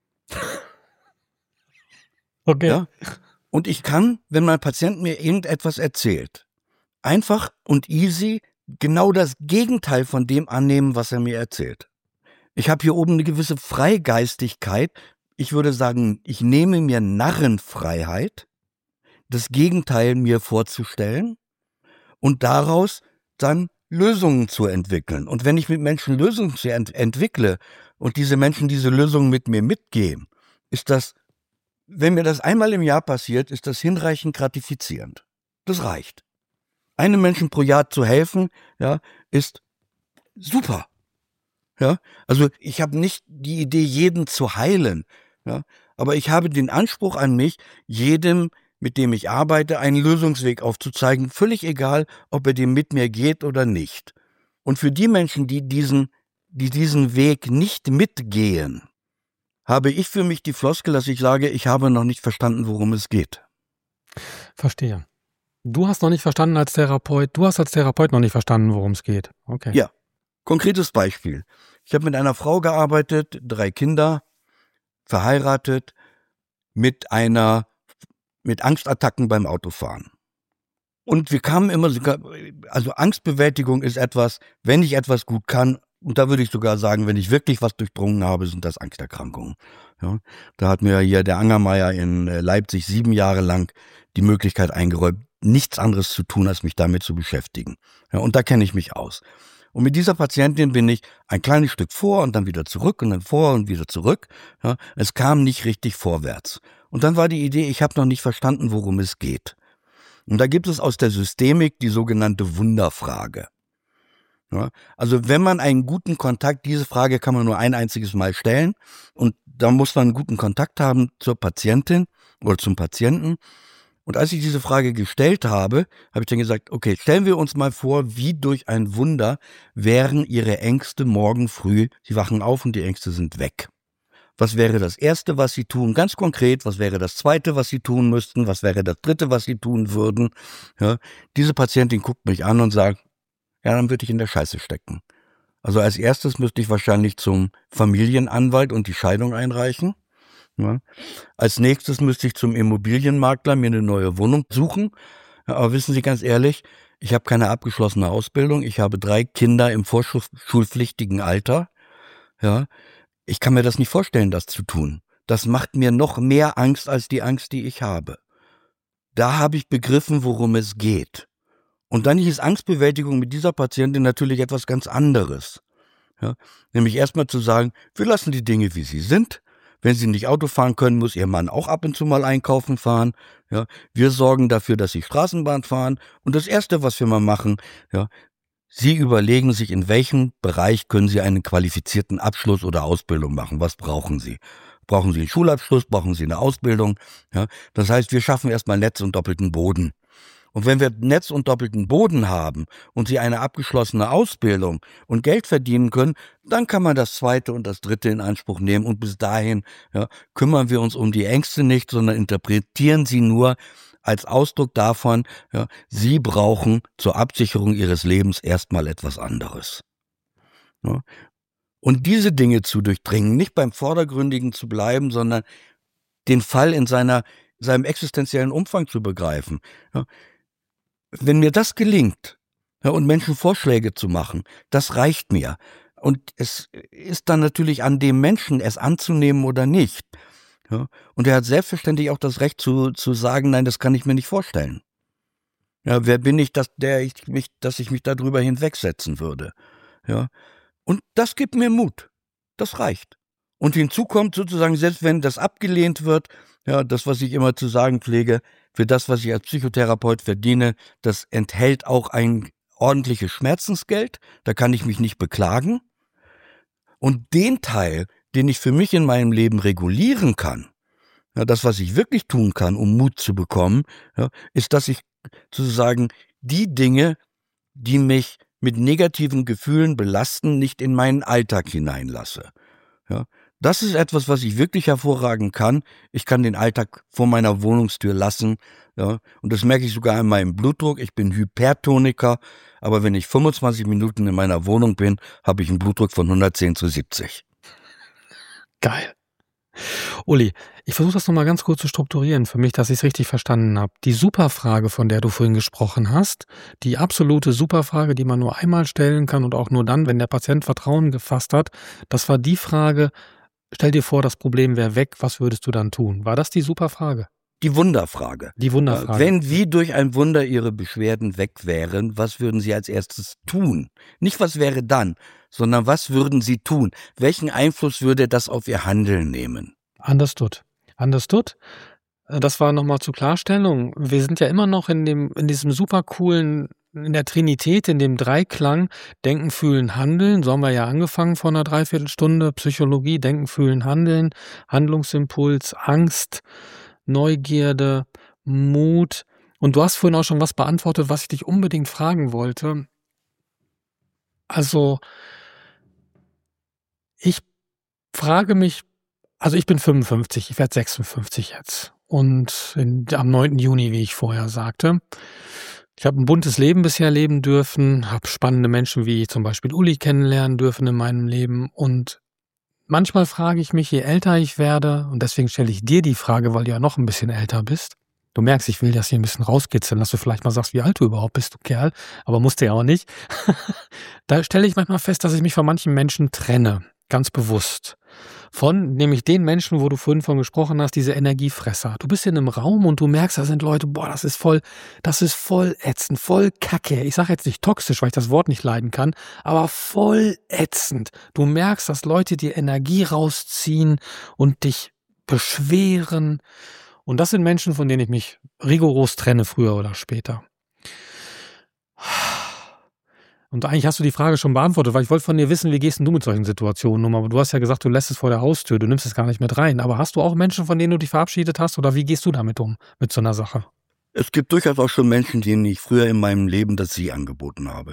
Okay. Ja. Und ich kann, wenn mein Patient mir irgendetwas erzählt, einfach und easy genau das Gegenteil von dem annehmen, was er mir erzählt. Ich habe hier oben eine gewisse Freigeistigkeit. Ich würde sagen, ich nehme mir Narrenfreiheit, das Gegenteil mir vorzustellen und daraus dann Lösungen zu entwickeln. Und wenn ich mit Menschen Lösungen ent- entwickle und diese Menschen diese Lösungen mit mir mitgehen, ist das, wenn mir das einmal im Jahr passiert, ist das hinreichend gratifizierend. Das reicht. Einem Menschen pro Jahr zu helfen, ja, ist super. Ja, also ich habe nicht die Idee, jeden zu heilen. Ja, aber ich habe den Anspruch an mich, jedem, mit dem ich arbeite, einen Lösungsweg aufzuzeigen, völlig egal, ob er dem mit mir geht oder nicht. Und für die Menschen, die diesen, die diesen Weg nicht mitgehen, habe ich für mich die Floskel, dass ich sage, ich habe noch nicht verstanden, worum es geht. Verstehe. Du hast noch nicht verstanden als Therapeut, du hast als Therapeut noch nicht verstanden, worum es geht. Okay. Ja, konkretes Beispiel. Ich habe mit einer Frau gearbeitet, drei Kinder, verheiratet, mit einer, mit Angstattacken beim Autofahren. Und wir kamen immer sogar, also Angstbewältigung ist etwas, wenn ich etwas gut kann, und da würde ich sogar sagen, wenn ich wirklich was durchdrungen habe, sind das Angsterkrankungen. Ja, da hat mir hier der Angermeier in Leipzig sieben Jahre lang die Möglichkeit eingeräumt, nichts anderes zu tun, als mich damit zu beschäftigen. Ja, und da kenne ich mich aus. Und mit dieser Patientin bin ich ein kleines Stück vor und dann wieder zurück und dann vor und wieder zurück. Ja, es kam nicht richtig vorwärts. Und dann war die Idee, ich habe noch nicht verstanden, worum es geht. Und da gibt es aus der Systemik die sogenannte Wunderfrage. Ja, also wenn man einen guten Kontakt, diese Frage kann man nur ein einziges Mal stellen und da muss man einen guten Kontakt haben zur Patientin oder zum Patienten. Und als ich diese Frage gestellt habe, habe ich dann gesagt, okay, stellen wir uns mal vor, wie durch ein Wunder wären Ihre Ängste morgen früh, Sie wachen auf und die Ängste sind weg. Was wäre das Erste, was Sie tun? Ganz konkret, was wäre das Zweite, was Sie tun müssten? Was wäre das Dritte, was Sie tun würden? Ja, diese Patientin guckt mich an und sagt, ja, dann würde ich in der Scheiße stecken. Also als erstes müsste ich wahrscheinlich zum Familienanwalt und die Scheidung einreichen. Ja. Als nächstes müsste ich zum Immobilienmakler mir eine neue Wohnung suchen. Ja, aber wissen Sie ganz ehrlich, ich habe keine abgeschlossene Ausbildung. Ich habe drei Kinder im vorschulpflichtigen Alter. Ja, ich kann mir das nicht vorstellen, das zu tun. Das macht mir noch mehr Angst als die Angst, die ich habe. Da habe ich begriffen, worum es geht. Und dann ist Angstbewältigung mit dieser Patientin natürlich etwas ganz anderes. Ja, nämlich erstmal zu sagen, wir lassen die Dinge, wie sie sind. Wenn sie nicht Auto fahren können, muss ihr Mann auch ab und zu mal einkaufen fahren. Ja, wir sorgen dafür, dass sie Straßenbahn fahren. Und das Erste, was wir mal machen, ja, Sie überlegen sich, in welchem Bereich können Sie einen qualifizierten Abschluss oder Ausbildung machen. Was brauchen Sie? Brauchen Sie einen Schulabschluss? Brauchen Sie eine Ausbildung? Ja, das heißt, wir schaffen erstmal Netz und doppelten Boden. Und wenn wir Netz und doppelten Boden haben und sie eine abgeschlossene Ausbildung und Geld verdienen können, dann kann man das zweite und das dritte in Anspruch nehmen. Und bis dahin ja, kümmern wir uns um die Ängste nicht, sondern interpretieren sie nur als Ausdruck davon, ja, sie brauchen zur Absicherung ihres Lebens erstmal etwas anderes. Ja. Und diese Dinge zu durchdringen, nicht beim Vordergründigen zu bleiben, sondern den Fall in seiner, seinem existenziellen Umfang zu begreifen. Ja. Wenn mir das gelingt, ja, und Menschen Vorschläge zu machen, das reicht mir. Und es ist dann natürlich an dem Menschen, es anzunehmen oder nicht. Ja. Und er hat selbstverständlich auch das Recht zu, zu sagen, nein, das kann ich mir nicht vorstellen. Ja, wer bin ich, dass, der ich mich, dass ich mich darüber hinwegsetzen würde? Ja. Und das gibt mir Mut. Das reicht. Und hinzu kommt sozusagen, selbst wenn das abgelehnt wird, ja, das, was ich immer zu sagen pflege, für das, was ich als Psychotherapeut verdiene, das enthält auch ein ordentliches Schmerzensgeld, da kann ich mich nicht beklagen. Und den Teil, den ich für mich in meinem Leben regulieren kann, ja, das, was ich wirklich tun kann, um Mut zu bekommen, ja, ist, dass ich sozusagen die Dinge, die mich mit negativen Gefühlen belasten, nicht in meinen Alltag hineinlasse. Ja, das ist etwas, was ich wirklich hervorragen kann. Ich kann den Alltag vor meiner Wohnungstür lassen. Ja, und das merke ich sogar an meinem Blutdruck. Ich bin Hypertoniker, aber wenn ich fünfundzwanzig Minuten in meiner Wohnung bin, habe ich einen Blutdruck von hundertzehn zu siebzig. Geil. Uli, ich versuche das nochmal ganz kurz zu strukturieren für mich, dass ich es richtig verstanden habe. Die Superfrage, von der du vorhin gesprochen hast, die absolute Superfrage, die man nur einmal stellen kann und auch nur dann, wenn der Patient Vertrauen gefasst hat, das war die Frage, stell dir vor, das Problem wäre weg, was würdest du dann tun? War das die Superfrage? Die Wunderfrage. Die Wunderfrage. Wenn wie durch ein Wunder Ihre Beschwerden weg wären, was würden Sie als erstes tun? Nicht, was wäre dann, sondern was würden Sie tun? Welchen Einfluss würde das auf Ihr Handeln nehmen? Understood. Understood. Das war nochmal zur Klarstellung. Wir sind ja immer noch in dem, in diesem super coolen, in der Trinität, in dem Dreiklang, Denken, Fühlen, Handeln. So haben wir ja angefangen vor einer Dreiviertelstunde. Psychologie, Denken, Fühlen, Handeln, Handlungsimpuls, Angst, Neugierde, Mut. Und du hast vorhin auch schon was beantwortet, was ich dich unbedingt fragen wollte. Also, ich frage mich, also ich bin fünfundfünfzig, ich werde sechsundfünfzig jetzt. Und in, am neunten Juni, wie ich vorher sagte. Ich habe ein buntes Leben bisher leben dürfen, habe spannende Menschen wie zum Beispiel Uli kennenlernen dürfen in meinem Leben. Und manchmal frage ich mich, je älter ich werde, und deswegen stelle ich dir die Frage, weil du ja noch ein bisschen älter bist. Du merkst, ich will das hier ein bisschen rauskitzeln, dass du vielleicht mal sagst, wie alt du überhaupt bist, du Kerl. Aber musst du ja auch nicht. Da stelle ich manchmal fest, dass ich mich von manchen Menschen trenne. Ganz bewusst. Von nämlich den Menschen, wo du vorhin von gesprochen hast, diese Energiefresser. Du bist in einem Raum und du merkst, da sind Leute, boah, das ist voll, das ist voll ätzend, voll kacke. Ich sage jetzt nicht toxisch, weil ich das Wort nicht leiden kann, aber voll ätzend. Du merkst, dass Leute dir Energie rausziehen und dich beschweren. Und das sind Menschen, von denen ich mich rigoros trenne, früher oder später. Und eigentlich hast du die Frage schon beantwortet, weil ich wollte von dir wissen, wie gehst denn du mit solchen Situationen um? Aber du hast ja gesagt, du lässt es vor der Haustür, du nimmst es gar nicht mit rein. Aber hast du auch Menschen, von denen du dich verabschiedet hast? Oder wie gehst du damit um, mit so einer Sache? Es gibt durchaus auch schon Menschen, denen ich früher in meinem Leben das Sie angeboten habe.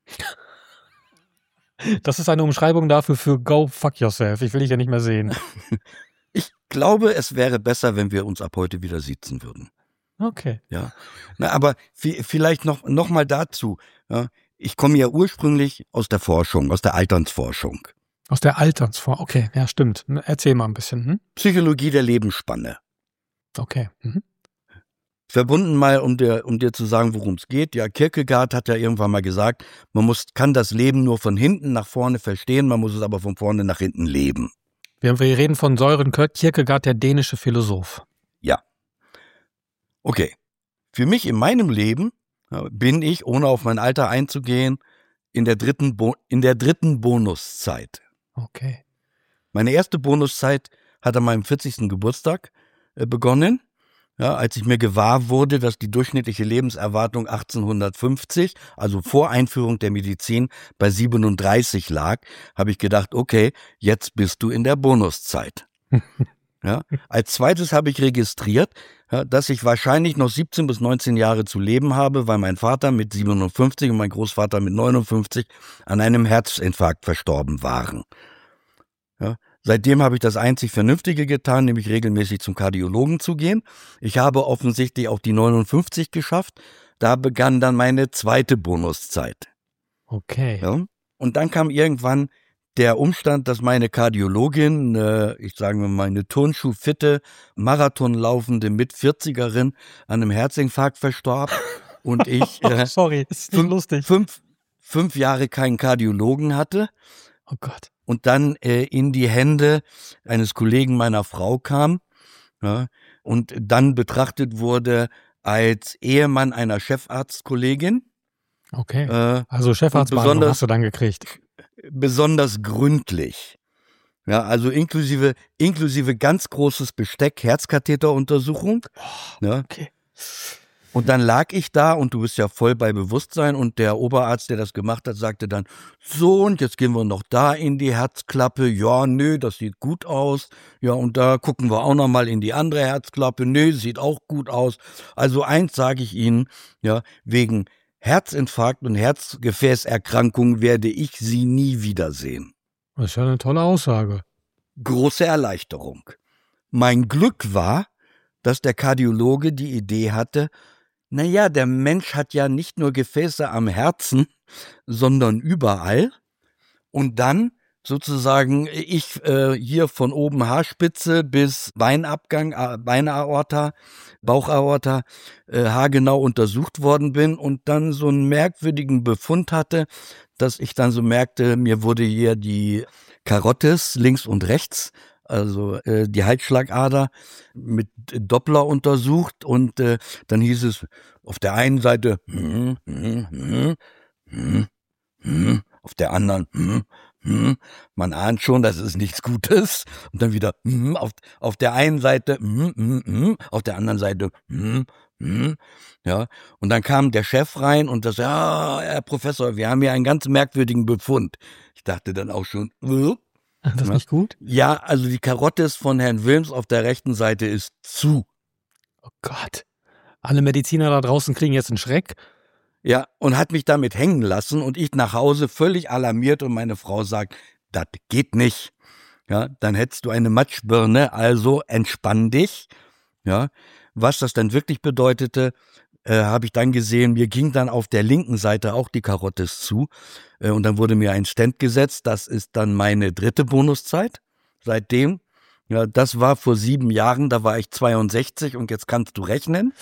Das ist eine Umschreibung dafür für go fuck yourself. Ich will dich ja nicht mehr sehen. Ich glaube, es wäre besser, wenn wir uns ab heute wieder siezen würden. Okay. Ja. Na, aber vielleicht noch, noch mal dazu. Ja. Ich komme ja ursprünglich aus der Forschung, aus der Alternsforschung. Aus der Alternsforschung, okay, ja stimmt. Erzähl mal ein bisschen. Hm? Psychologie der Lebensspanne. Okay. Mhm. Verbunden mal, um dir, um dir zu sagen, worum es geht. Ja, Kierkegaard hat ja irgendwann mal gesagt, man muss, kann das Leben nur von hinten nach vorne verstehen, man muss es aber von vorne nach hinten leben. Wir, wir reden von Søren Kierkegaard, der dänische Philosoph. Ja. Okay. Für mich in meinem Leben bin ich, ohne auf mein Alter einzugehen, in der dritten, Bo- in der dritten Bonuszeit. Okay. Meine erste Bonuszeit hat an meinem vierzigsten Geburtstag äh, begonnen, ja, als ich mir gewahr wurde, dass die durchschnittliche Lebenserwartung achtzehnhundertfünfzig, also vor Einführung der Medizin, bei siebenunddreißig lag, habe ich gedacht, okay, jetzt bist du in der Bonuszeit. Ja. Als zweites habe ich registriert, ja, dass ich wahrscheinlich noch siebzehn bis neunzehn Jahre zu leben habe, weil mein Vater mit siebenundfünfzig und mein Großvater mit neunundfünfzig an einem Herzinfarkt verstorben waren. Ja. Seitdem habe ich das einzig Vernünftige getan, nämlich regelmäßig zum Kardiologen zu gehen. Ich habe offensichtlich auch die neunundfünfzig geschafft. Da begann dann meine zweite Bonuszeit. Okay. Ja. Und dann kam irgendwann der Umstand, dass meine Kardiologin, äh, ich sage mal eine turnschuhfitte, Marathonlaufende Mitvierzigerin an einem Herzinfarkt verstarb und ich äh, Sorry, ist nicht fünf, lustig. Fünf, fünf Jahre keinen Kardiologen hatte. Oh Gott. Und dann äh, in die Hände eines Kollegen meiner Frau kam, ja, und dann betrachtet wurde als Ehemann einer Chefarztkollegin. Okay, Äh, also Chefarztbehandlung hast du dann gekriegt. Besonders gründlich. Ja, also inklusive, inklusive ganz großes Besteck, Herzkatheteruntersuchung. Oh, ja. Okay. Und dann lag ich da und du bist ja voll bei Bewusstsein und der Oberarzt, der das gemacht hat, sagte dann, so und jetzt gehen wir noch da in die Herzklappe, ja, nö, das sieht gut aus, ja und da gucken wir auch noch mal in die andere Herzklappe, nö, sieht auch gut aus. Also eins sage ich Ihnen, ja, wegen Herzinfarkt und Herzgefäßerkrankung werde ich Sie nie wiedersehen. Das ist ja eine tolle Aussage. Große Erleichterung. Mein Glück war, dass der Kardiologe die Idee hatte, naja, der Mensch hat ja nicht nur Gefäße am Herzen, sondern überall. Und dann sozusagen ich äh, hier von oben Haarspitze bis Beinabgang, äh, Beinaorta, Bauchaorta äh, haargenau untersucht worden bin und dann so einen merkwürdigen Befund hatte, dass ich dann so merkte, mir wurde hier die Karotis links und rechts, also äh, die Halsschlagader mit Doppler untersucht und äh, dann hieß es auf der einen Seite hm, hm, hm, hm, hm, auf der anderen hm, hm, man ahnt schon, das ist nichts Gutes und dann wieder hm, auf, auf der einen Seite hm, hm, hm, auf der anderen Seite hm, hm, ja, und dann kam der Chef rein und das, ja, Herr Professor, wir haben hier einen ganz merkwürdigen Befund. Ich dachte dann auch schon, äh, Das ist ja. nicht gut? Ja, also die Karotis von Herrn Wilms auf der rechten Seite ist zu. Oh Gott. Alle Mediziner da draußen kriegen jetzt einen Schreck. Ja, und hat mich damit hängen lassen und ich nach Hause völlig alarmiert und meine Frau sagt, das geht nicht. Ja, dann hättest du eine Matschbirne, also entspann dich. Ja, was das dann wirklich bedeutete, äh, habe ich dann gesehen, mir ging dann auf der linken Seite auch die Karotis zu äh, und dann wurde mir ein Stent gesetzt, das ist dann meine dritte Bonuszeit seitdem. Ja, das war vor sieben Jahren, da war ich zweiundsechzig und jetzt kannst du rechnen.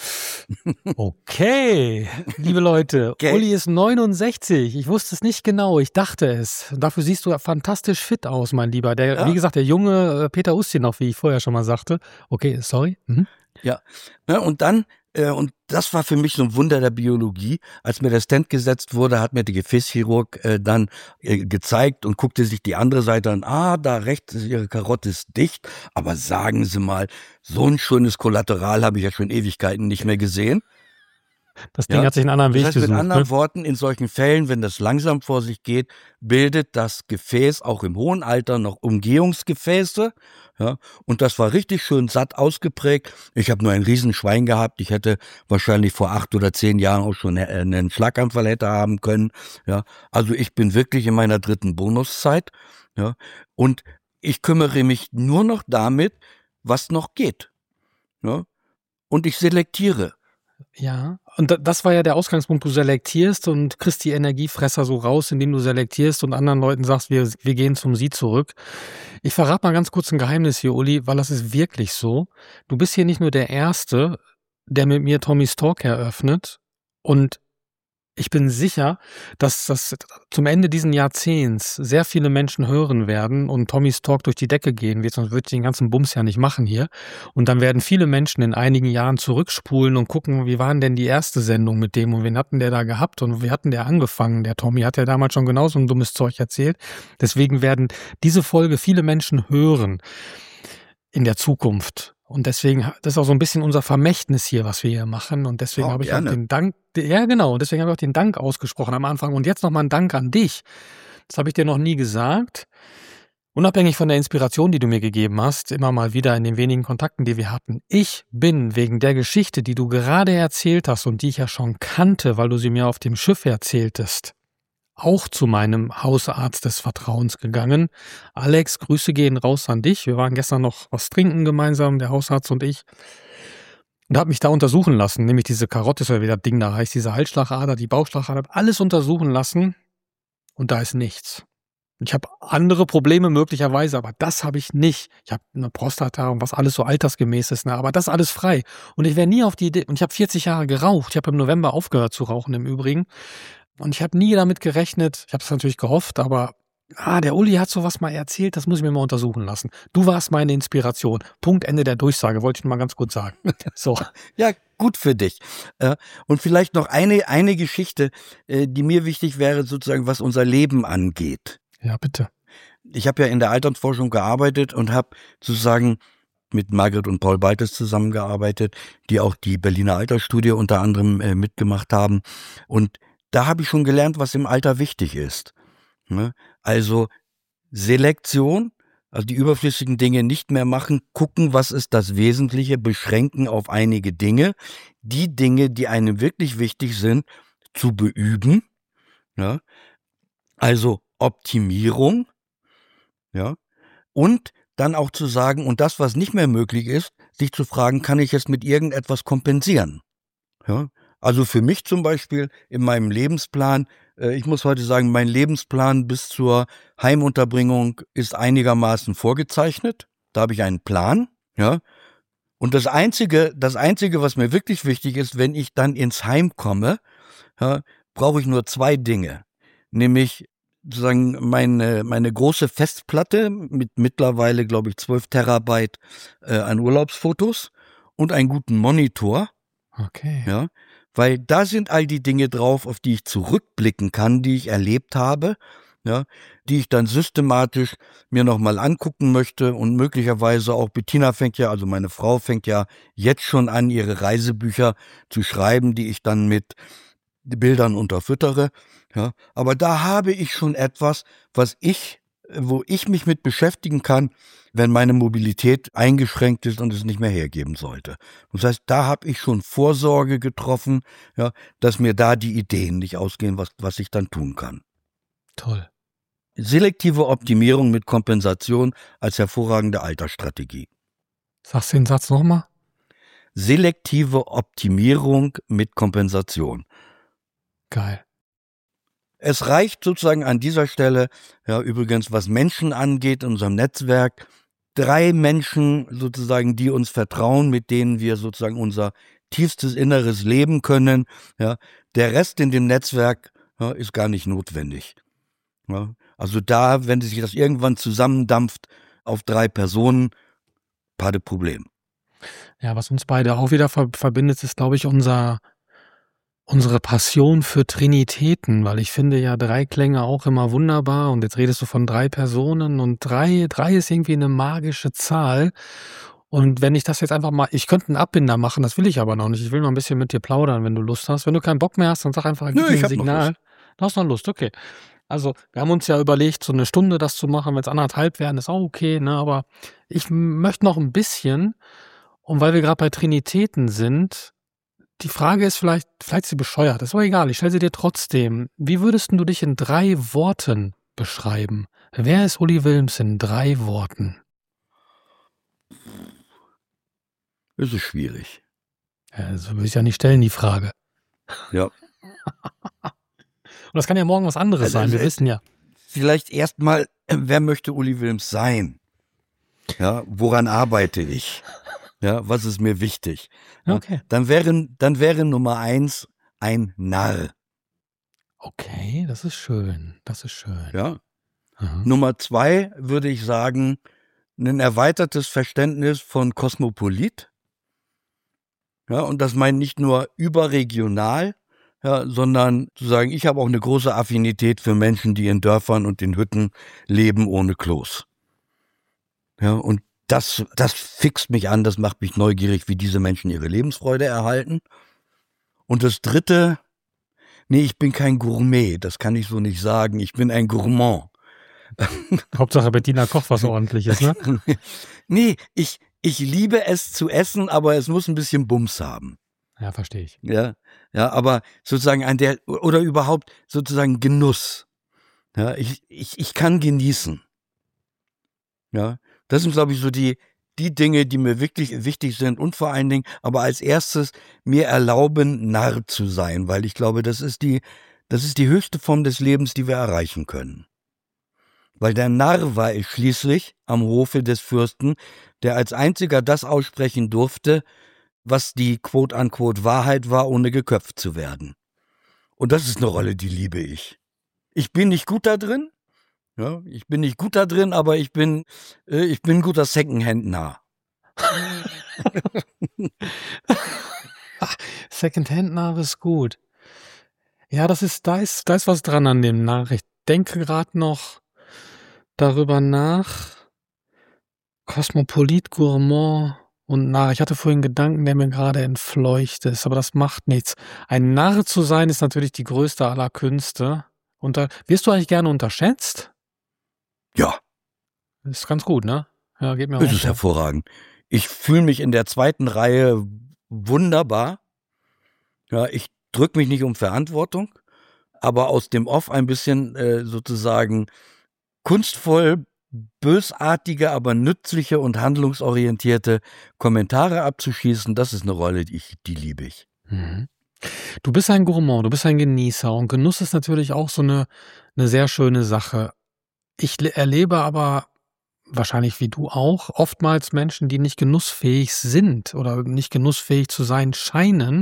Okay, liebe Leute, Okay. Uli ist neunundsechzig. Ich wusste es nicht genau, ich dachte es. Dafür siehst du fantastisch fit aus, mein Lieber. Der, Ja. Wie gesagt, der junge äh, Peter Ustinov, wie ich vorher schon mal sagte. Okay, sorry. Mhm. Ja, ne, und dann, äh, und das war für mich so ein Wunder der Biologie, als mir der Stent gesetzt wurde, hat mir der Gefäßchirurg äh, dann äh, gezeigt und guckte sich die andere Seite an, ah, da rechts ist Ihre Karotis dicht, aber sagen Sie mal, so ein schönes Kollateral habe ich ja schon Ewigkeiten nicht mehr gesehen. Das Ding Ja, hat sich einen anderen Das Weg heißt mit gesucht. anderen Ne? Worten, in solchen Fällen, wenn das langsam vor sich geht, bildet das Gefäß auch im hohen Alter noch Umgehungsgefäße. Ja, und das war richtig schön satt ausgeprägt. Ich habe nur ein Riesenschwein gehabt. Ich hätte wahrscheinlich vor acht oder zehn Jahren auch schon einen Schlaganfall hätte haben können. Ja, also ich bin wirklich in meiner dritten Bonuszeit. Ja, und ich kümmere mich nur noch damit, was noch geht. Ja, und ich selektiere. Ja, und da- das war ja der Ausgangspunkt, du selektierst und kriegst die Energiefresser so raus, indem du selektierst und anderen Leuten sagst, wir, wir gehen zum Sie zurück. Ich verrate mal ganz kurz ein Geheimnis hier, Uli, weil das ist wirklich so. Du bist hier nicht nur der Erste, der mit mir Tommy's Talk eröffnet und ich bin sicher, dass das zum Ende diesen Jahrzehnts sehr viele Menschen hören werden und Tommy's Talk durch die Decke gehen wird, sonst würde ich den ganzen Bums ja nicht machen hier. Und dann werden viele Menschen in einigen Jahren zurückspulen und gucken, wie war denn die erste Sendung mit dem und wen hatten der da gehabt und wie hatten der angefangen? Der Tommy hat ja damals schon genauso ein dummes Zeug erzählt. Deswegen werden diese Folge viele Menschen hören in der Zukunft. Und deswegen, das ist auch so ein bisschen unser Vermächtnis hier, was wir hier machen. Und deswegen Oh, habe ich auch gerne. den Dank, ja genau, und deswegen habe ich auch den Dank ausgesprochen am Anfang. Und jetzt nochmal ein Dank an dich. Das habe ich dir noch nie gesagt. Unabhängig von der Inspiration, die du mir gegeben hast, immer mal wieder in den wenigen Kontakten, die wir hatten. Ich bin wegen der Geschichte, die du gerade erzählt hast und die ich ja schon kannte, weil du sie mir auf dem Schiff erzähltest, auch zu meinem Hausarzt des Vertrauens gegangen. Alex, Grüße gehen raus an dich. Wir waren gestern noch was trinken gemeinsam, der Hausarzt und ich. Und habe mich da untersuchen lassen, nämlich diese Karotis oder wie das Ding da heißt, diese Halsschlagader, die Bauchschlagader, alles untersuchen lassen und da ist nichts. Ich habe andere Probleme möglicherweise, aber das habe ich nicht. Ich habe eine Prostata und was alles so altersgemäß ist, ne? Aber das ist alles frei. Und ich wäre nie auf die Idee, und ich habe vierzig Jahre geraucht, ich habe im November aufgehört zu rauchen im Übrigen. Und ich habe nie damit gerechnet, ich habe es natürlich gehofft, aber ah, der Uli hat sowas mal erzählt, das muss ich mir mal untersuchen lassen. Du warst meine Inspiration. Punkt, Ende der Durchsage, wollte ich nur mal ganz kurz sagen. So. Ja, gut für dich. Und vielleicht noch eine, eine Geschichte, die mir wichtig wäre, sozusagen, was unser Leben angeht. Ja, bitte. Ich habe ja in der Altersforschung gearbeitet und habe sozusagen mit Margret und Paul Baltes zusammengearbeitet, die auch die Berliner Altersstudie unter anderem äh, mitgemacht haben. Und da habe ich schon gelernt, was im Alter wichtig ist. Ne? Also Selektion, also die überflüssigen Dinge nicht mehr machen, gucken, was ist das Wesentliche, beschränken auf einige Dinge. Die Dinge, die einem wirklich wichtig sind, zu beüben. Ja? Also Optimierung. Ja? Und dann auch zu sagen, und das, was nicht mehr möglich ist, sich zu fragen, kann ich es mit irgendetwas kompensieren? Ja? Also für mich zum Beispiel in meinem Lebensplan, äh, ich muss heute sagen, mein Lebensplan bis zur Heimunterbringung ist einigermaßen vorgezeichnet. Da habe ich einen Plan. Ja? Und das Einzige, das Einzige, was mir wirklich wichtig ist, wenn ich dann ins Heim komme, ja, brauche ich nur zwei Dinge. Nämlich sozusagen meine, meine große Festplatte mit mittlerweile, glaube ich, zwölf Terabyte äh, an Urlaubsfotos und einen guten Monitor. Okay. Ja, weil da sind all die Dinge drauf, auf die ich zurückblicken kann, die ich erlebt habe, ja, die ich dann systematisch mir nochmal angucken möchte und möglicherweise auch Bettina fängt ja, also meine Frau fängt ja jetzt schon an, ihre Reisebücher zu schreiben, die ich dann mit Bildern unterfüttere. Ja, aber da habe ich schon etwas, was ich, wo ich mich mit beschäftigen kann, wenn meine Mobilität eingeschränkt ist und es nicht mehr hergeben sollte. Das heißt, da habe ich schon Vorsorge getroffen, ja, dass mir da die Ideen nicht ausgehen, was, was ich dann tun kann. Toll. Selektive Optimierung mit Kompensation als hervorragende Altersstrategie. Sagst du den Satz nochmal? Selektive Optimierung mit Kompensation. Geil. Es reicht sozusagen an dieser Stelle, ja, übrigens, was Menschen angeht, in unserem Netzwerk, drei Menschen sozusagen, die uns vertrauen, mit denen wir sozusagen unser tiefstes Inneres leben können. Ja. Der Rest in dem Netzwerk, ja, ist gar nicht notwendig. Ja. Also da, wenn sich das irgendwann zusammendampft auf drei Personen, pas de Problem. Ja, was uns beide auch wieder ver- verbindet, ist, glaube ich, unser unsere Passion für Trinitäten, weil ich finde ja drei Klänge auch immer wunderbar und jetzt redest du von drei Personen und drei, drei ist irgendwie eine magische Zahl und wenn ich das jetzt einfach mal, ich könnte einen Abbinder machen, das will ich aber noch nicht, ich will noch ein bisschen mit dir plaudern, wenn du Lust hast. Wenn du keinen Bock mehr hast, dann sag einfach, gib Nö, mir ich ein hab noch Signal. Lust. Du hast noch Lust, okay. Also wir haben uns ja überlegt, so eine Stunde das zu machen, wenn es anderthalb werden, ist auch okay, ne? Aber ich möchte noch ein bisschen, und weil wir gerade bei Trinitäten sind, die Frage ist vielleicht, vielleicht ist sie bescheuert, ist aber egal, ich stelle sie dir trotzdem. Wie würdest du dich in drei Worten beschreiben? Wer ist Uli Wilms in drei Worten? Das ist schwierig. Ja, das würde ich ja nicht stellen, die Frage. Ja. Und das kann ja morgen was anderes Also, sein, wir äh, wissen ja. Vielleicht erstmal, wer möchte Uli Wilms sein? Ja, woran arbeite ich? Ja, was ist mir wichtig? Ja, Okay. Dann wäre, dann wäre Nummer eins ein Narr. Okay, das ist schön, das ist schön. Ja. Aha. Nummer zwei würde ich sagen, ein erweitertes Verständnis von Kosmopolit. Ja, und das meint nicht nur überregional, ja, sondern zu sagen, ich habe auch eine große Affinität für Menschen, die in Dörfern und in Hütten leben ohne Klos. Ja, und das, das fixt mich an, das macht mich neugierig, wie diese Menschen ihre Lebensfreude erhalten. Und das dritte, nee, ich bin kein Gourmet, das kann ich so nicht sagen, ich bin ein Gourmand. Hauptsache Bettina kocht was Ordentliches, ne? Nee, ich, ich liebe es zu essen, aber es muss ein bisschen Bums haben. Ja, verstehe ich. Ja, ja, aber sozusagen an der, oder überhaupt sozusagen Genuss. Ja, ich, ich, ich kann genießen. Ja, das sind, glaube ich, so die, die Dinge, die mir wirklich wichtig sind und vor allen Dingen, aber als erstes mir erlauben, Narr zu sein, weil ich glaube, das ist die, das ist die höchste Form des Lebens, die wir erreichen können. Weil der Narr war ich schließlich am Hofe des Fürsten, der als einziger das aussprechen durfte, was die quote-unquote Wahrheit war, ohne geköpft zu werden. Und das ist eine Rolle, die liebe ich. Ich bin nicht gut da drin, ja, ich bin nicht gut da drin, aber ich bin, äh, ich bin ein guter Secondhand-Narr. Secondhand-Narr ist gut. Ja, das ist, da ist, da ist was dran an dem Narr. Ich denke gerade noch darüber nach. Kosmopolit, Gourmand und Narr. Ich hatte vorhin einen Gedanken, der mir gerade entfleucht ist, aber das macht nichts. Ein Narr zu sein ist natürlich die größte aller Künste. Und da, wirst du eigentlich gerne unterschätzt? Ja. Ist ganz gut, ne? Ja, geht mir auch Das ist so. hervorragend. Ich fühle mich in der zweiten Reihe wunderbar. Ja, ich drücke mich nicht um Verantwortung, aber aus dem Off ein bisschen äh, sozusagen kunstvoll, bösartige, aber nützliche und handlungsorientierte Kommentare abzuschießen, das ist eine Rolle, die, ich, die liebe ich. Mhm. Du bist ein Gourmand, du bist ein Genießer und Genuss ist natürlich auch so eine, eine sehr schöne Sache. Ich le- erlebe aber, wahrscheinlich wie du auch, oftmals Menschen, die nicht genussfähig sind oder nicht genussfähig zu sein scheinen.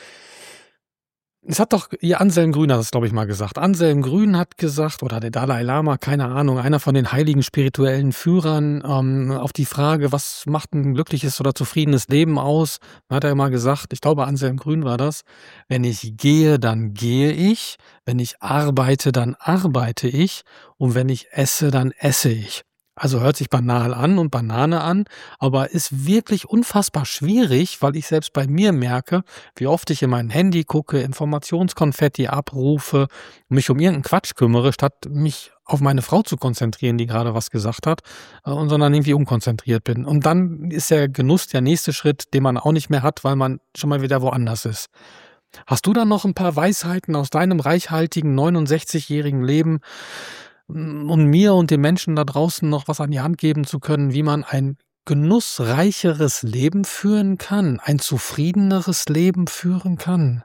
Es hat doch, ihr Anselm Grün hat das, glaube ich, mal gesagt. Anselm Grün hat gesagt, oder der Dalai Lama, keine Ahnung, einer von den heiligen spirituellen Führern, ähm, auf die Frage, was macht ein glückliches oder zufriedenes Leben aus, hat er mal gesagt, ich glaube, Anselm Grün war das, wenn ich gehe, dann gehe ich, wenn ich arbeite, dann arbeite ich und wenn ich esse, dann esse ich. Also hört sich banal an und Banane an, aber ist wirklich unfassbar schwierig, weil ich selbst bei mir merke, wie oft ich in mein Handy gucke, Informationskonfetti abrufe, mich um irgendeinen Quatsch kümmere, statt mich auf meine Frau zu konzentrieren, die gerade was gesagt hat, äh, und sondern irgendwie unkonzentriert bin. Und dann ist der Genuss der nächste Schritt, den man auch nicht mehr hat, weil man schon mal wieder woanders ist. Hast du dann noch ein paar Weisheiten aus deinem reichhaltigen neunundsechzigjährigen Leben, mm, um mir und den Menschen da draußen noch was an die Hand geben zu können, wie man ein genussreicheres Leben führen kann, ein zufriedeneres Leben führen kann?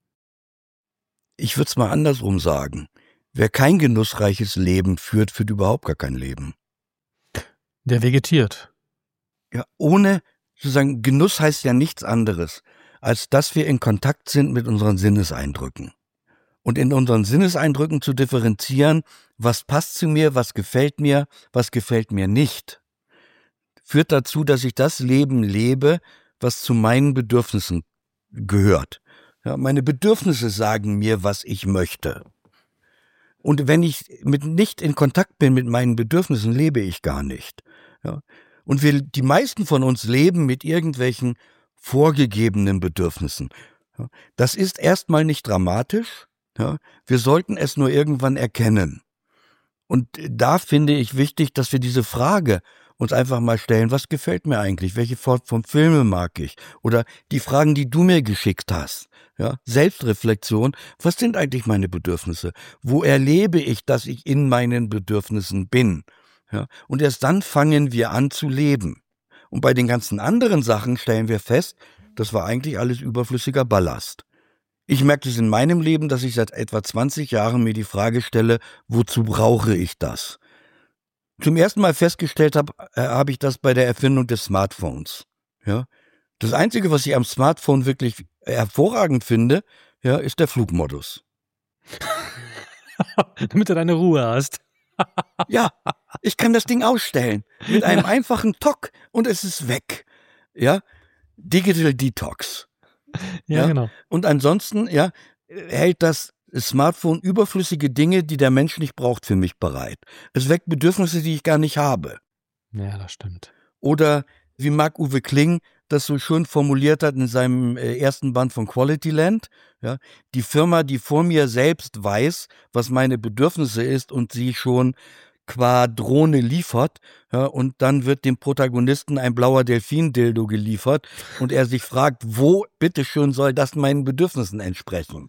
Ich würde es mal andersrum sagen. Wer kein genussreiches Leben führt, führt überhaupt gar kein Leben. Der vegetiert. Ja, ohne, sozusagen, Genuss heißt ja nichts anderes, als dass wir in Kontakt sind mit unseren Sinneseindrücken. Und in unseren Sinneseindrücken zu differenzieren, was passt zu mir, was gefällt mir, was gefällt mir nicht, führt dazu, dass ich das Leben lebe, was zu meinen Bedürfnissen gehört. Ja, meine Bedürfnisse sagen mir, was ich möchte. Und wenn ich mit nicht in Kontakt bin mit meinen Bedürfnissen, lebe ich gar nicht. Ja. Und wir, die meisten von uns leben mit irgendwelchen vorgegebenen Bedürfnissen. Ja. Das ist erstmal nicht dramatisch. Ja. Wir sollten es nur irgendwann erkennen. Und da finde ich wichtig, dass wir diese Frage uns einfach mal stellen, was gefällt mir eigentlich? Welche Form von Filme mag ich? Oder die Fragen, die du mir geschickt hast. Ja, Selbstreflexion, was sind eigentlich meine Bedürfnisse? Wo erlebe ich, dass ich in meinen Bedürfnissen bin? Ja, und erst dann fangen wir an zu leben. Und bei den ganzen anderen Sachen stellen wir fest, das war eigentlich alles überflüssiger Ballast. Ich merke es in meinem Leben, dass ich seit etwa zwanzig Jahren mir die Frage stelle, wozu brauche ich das? Zum ersten Mal festgestellt habe, äh, habe ich das bei der Erfindung des Smartphones. Ja, das Einzige, was ich am Smartphone wirklich hervorragend finde, ja, ist der Flugmodus. Damit du deine Ruhe hast. Ja, ich kann das Ding ausstellen mit einem einfachen Tock und es ist weg. Ja, Digital Detox. Ja, Ja, genau. und ansonsten, ja, hält das Smartphone überflüssige Dinge, die der Mensch nicht braucht, für mich bereit. Es weckt Bedürfnisse, die ich gar nicht habe. Ja, das stimmt. Oder wie Marc-Uwe Kling das so schön formuliert hat in seinem äh, ersten Band von Quality Land, ja, die Firma, die vor mir selbst weiß, was meine Bedürfnisse ist und sie schon qua Drohne liefert, ja, und dann wird dem Protagonisten ein blauer Delfin-Dildo geliefert und er sich fragt, wo bitteschön soll das meinen Bedürfnissen entsprechen?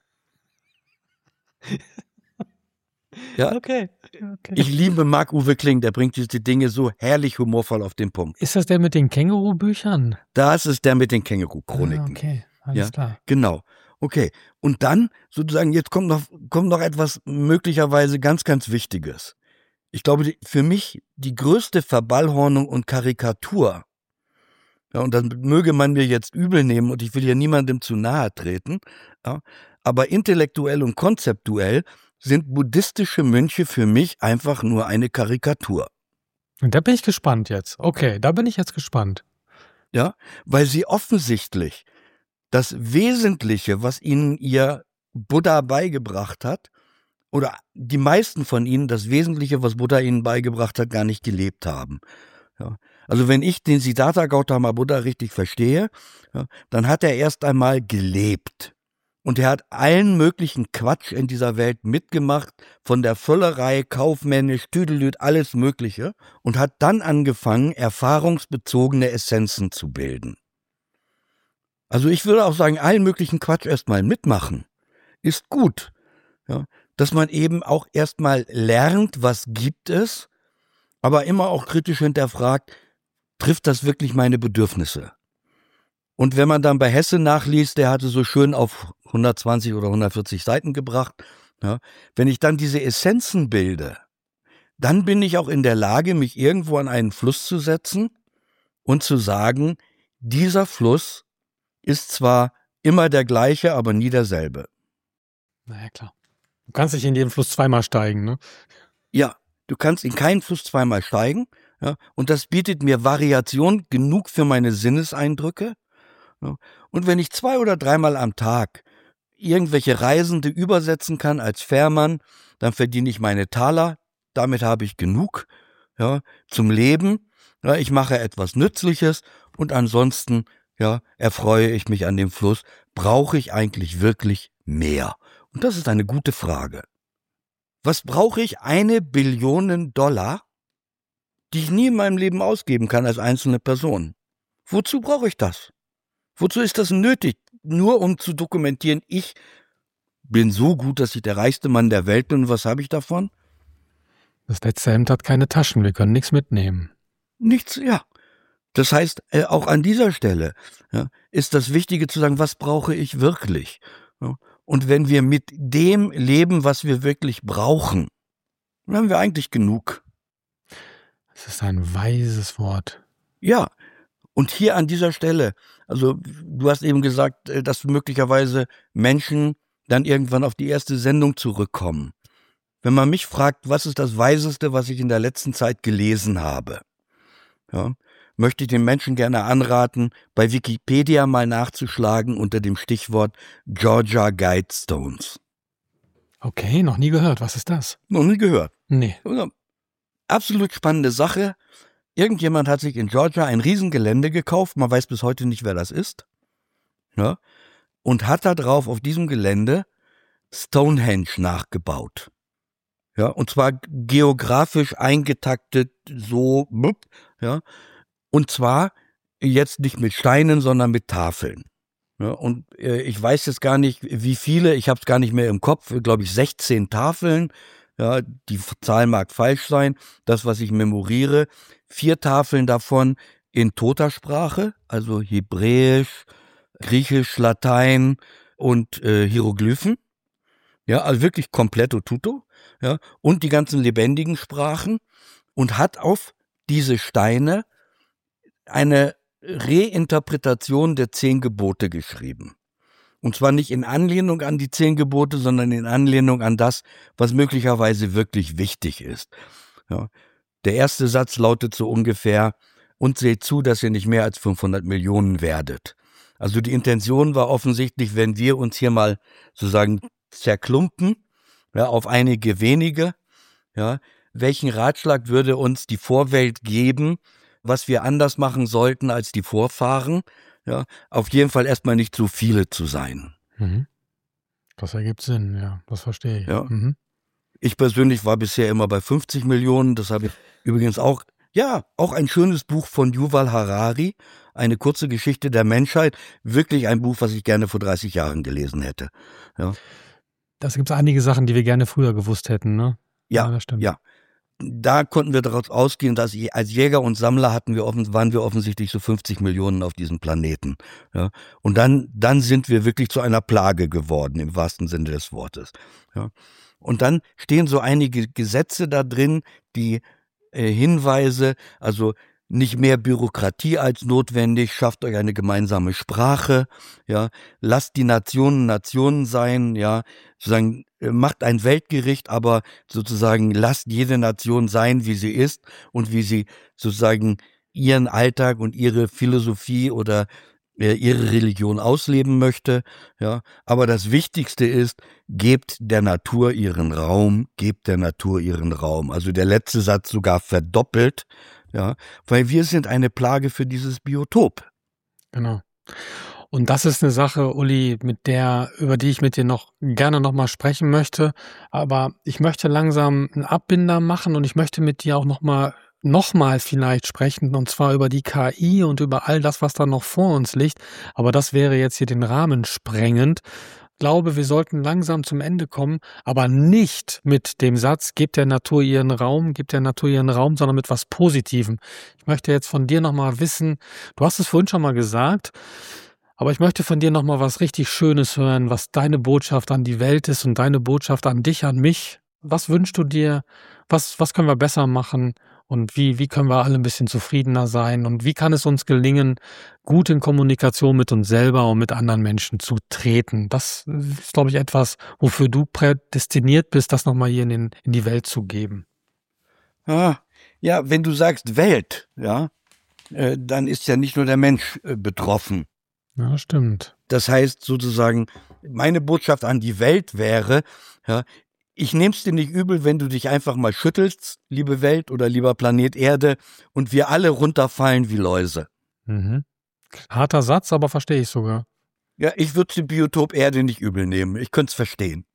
Ja, okay. okay. Ich liebe Marc-Uwe Kling, der bringt diese Dinge so herrlich humorvoll auf den Punkt. Ist das der mit den Känguru-Büchern? Das ist der mit den Känguru-Chroniken. Ah, okay, alles ja, klar. Genau. Okay. Und dann sozusagen, jetzt kommt noch, kommt noch etwas möglicherweise ganz, ganz Wichtiges. Ich glaube, die, für mich die größte Verballhornung und Karikatur, ja, und das möge man mir jetzt übel nehmen und ich will hier niemandem zu nahe treten, ja, aber intellektuell und konzeptuell sind buddhistische Mönche für mich einfach nur eine Karikatur. Und da bin ich gespannt jetzt. Okay, da bin ich jetzt gespannt. Ja, weil sie offensichtlich das Wesentliche, was ihnen ihr Buddha beigebracht hat, oder die meisten von ihnen das Wesentliche, was Buddha ihnen beigebracht hat, gar nicht gelebt haben. Ja, also wenn ich den Siddhartha Gautama Buddha richtig verstehe, ja, dann hat er erst einmal gelebt. Und er hat allen möglichen Quatsch in dieser Welt mitgemacht, von der Völlerei, kaufmännisch, Tüdelüt, alles Mögliche, und hat dann angefangen, erfahrungsbezogene Essenzen zu bilden. Also ich würde auch sagen, allen möglichen Quatsch erstmal mitmachen, ist gut. Ja, dass man eben auch erstmal lernt, was gibt es, aber immer auch kritisch hinterfragt, trifft das wirklich meine Bedürfnisse? Und wenn man dann bei Hesse nachliest, der hatte so schön auf hundertzwanzig oder hundertvierzig Seiten gebracht, ja, wenn ich dann diese Essenzen bilde, dann bin ich auch in der Lage, mich irgendwo an einen Fluss zu setzen und zu sagen, dieser Fluss ist zwar immer der gleiche, aber nie derselbe. Naja, klar. Du kannst nicht in jeden Fluss zweimal steigen, ne? Ja, du kannst in keinen Fluss zweimal steigen, ja, und das bietet mir Variation genug für meine Sinneseindrücke. Ja, und wenn ich zwei oder dreimal am Tag irgendwelche Reisende übersetzen kann als Fährmann, dann verdiene ich meine Taler, damit habe ich genug, ja, zum Leben. Ja, ich mache etwas Nützliches und ansonsten, ja, erfreue ich mich an dem Fluss. Brauche ich eigentlich wirklich mehr? Und das ist eine gute Frage. Was brauche ich? Eine Billion Dollar, die ich nie in meinem Leben ausgeben kann als einzelne Person. Wozu brauche ich das? Wozu ist das nötig? Nur um zu dokumentieren, ich bin so gut, dass ich der reichste Mann der Welt bin. Und was habe ich davon? Das letzte Hemd hat keine Taschen, wir können nichts mitnehmen. Nichts, ja. Das heißt, äh, auch an dieser Stelle, ja, ist das Wichtige zu sagen, was brauche ich wirklich? Ja, und wenn wir mit dem leben, was wir wirklich brauchen, dann haben wir eigentlich genug. Das ist ein weises Wort. Ja, und hier an dieser Stelle, also du hast eben gesagt, dass möglicherweise Menschen dann irgendwann auf die erste Sendung zurückkommen. Wenn man mich fragt, was ist das Weiseste, was ich in der letzten Zeit gelesen habe, ja, möchte ich den Menschen gerne anraten, bei Wikipedia mal nachzuschlagen unter dem Stichwort Georgia Guidestones. Okay, noch nie gehört. Was ist das? Noch nie gehört. Nee. Absolut spannende Sache. Irgendjemand hat sich in Georgia ein Riesengelände gekauft, man weiß bis heute nicht, wer das ist, ja, und hat da drauf auf diesem Gelände Stonehenge nachgebaut. Ja, und zwar geografisch eingetaktet, so, ja, und zwar jetzt nicht mit Steinen, sondern mit Tafeln. Ja, und äh, ich weiß jetzt gar nicht, wie viele, ich habe es gar nicht mehr im Kopf, glaube ich sechzehn Tafeln, ja, die Zahl mag falsch sein, das, was ich memoriere, vier Tafeln davon in toter Sprache, also Hebräisch, Griechisch, Latein und äh, Hieroglyphen. Ja, also wirklich completo tutto, ja, und die ganzen lebendigen Sprachen, und hat auf diese Steine eine Reinterpretation der zehn Gebote geschrieben. Und zwar nicht in Anlehnung an die zehn Gebote, sondern in Anlehnung an das, was möglicherweise wirklich wichtig ist. Ja, der erste Satz lautet so ungefähr: und seht zu, dass ihr nicht mehr als fünfhundert Millionen werdet. Also die Intention war offensichtlich, wenn wir uns hier mal sozusagen zerklumpen, ja, auf einige wenige, ja, welchen Ratschlag würde uns die Vorwelt geben, was wir anders machen sollten als die Vorfahren? Ja, auf jeden Fall erstmal nicht so viele zu sein. Mhm. Das ergibt Sinn, ja, das verstehe ich. Ja. Mhm. Ich persönlich war bisher immer bei fünfzig Millionen. Das habe ich übrigens auch, ja, auch ein schönes Buch von Yuval Harari, eine kurze Geschichte der Menschheit. Wirklich ein Buch, was ich gerne vor dreißig Jahren gelesen hätte. Ja, Das gibt es einige Sachen, die wir gerne früher gewusst hätten, ne? ja, das stimmt. ja. Da konnten wir daraus ausgehen, dass je- als Jäger und Sammler hatten wir offen, waren wir offensichtlich so fünfzig Millionen auf diesem Planeten. Ja. Und dann, dann sind wir wirklich zu einer Plage geworden, im wahrsten Sinne des Wortes. Ja. Und dann stehen so einige Gesetze da drin, die äh, Hinweise, also nicht mehr Bürokratie als notwendig, schafft euch eine gemeinsame Sprache, ja, lasst die Nationen Nationen sein, ja, sozusagen äh, macht ein Weltgericht, aber sozusagen lasst jede Nation sein, wie sie ist und wie sie sozusagen ihren Alltag und ihre Philosophie oder äh, ihre Religion ausleben möchte, ja, aber das Wichtigste ist, gebt der Natur ihren Raum, gebt der Natur ihren Raum. Also der letzte Satz sogar verdoppelt, ja, weil wir sind eine Plage für dieses Biotop. Genau. Und das ist eine Sache, Uli, mit der, über die ich mit dir noch gerne nochmal sprechen möchte. Aber ich möchte langsam einen Abbinder machen und ich möchte mit dir auch nochmal noch mal vielleicht sprechen, und zwar über die K I und über all das, was da noch vor uns liegt. Aber das wäre jetzt hier den Rahmen sprengend. Ich glaube, wir sollten langsam zum Ende kommen, aber nicht mit dem Satz, gebt der Natur ihren Raum, gebt der Natur ihren Raum, sondern mit was Positivem. Ich möchte jetzt von dir nochmal wissen, du hast es vorhin schon mal gesagt, aber ich möchte von dir nochmal was richtig Schönes hören, was deine Botschaft an die Welt ist und deine Botschaft an dich, an mich. Was wünschst du dir? Was, was können wir besser machen? Und wie, wie können wir alle ein bisschen zufriedener sein? Und wie kann es uns gelingen, gut in Kommunikation mit uns selber und mit anderen Menschen zu treten? Das ist, glaube ich, etwas, wofür du prädestiniert bist, das nochmal hier in, den, in die Welt zu geben. Ah, ja, wenn du sagst Welt, ja, äh, dann ist ja nicht nur der Mensch äh, betroffen. Ja, stimmt. Das heißt sozusagen, meine Botschaft an die Welt wäre, ja, ich nehm's dir nicht übel, wenn du dich einfach mal schüttelst, liebe Welt oder lieber Planet Erde, und wir alle runterfallen wie Läuse. Mhm. Harter Satz, aber verstehe ich sogar. Ja, ich würde den Biotop Erde nicht übel nehmen. Ich könnte es verstehen.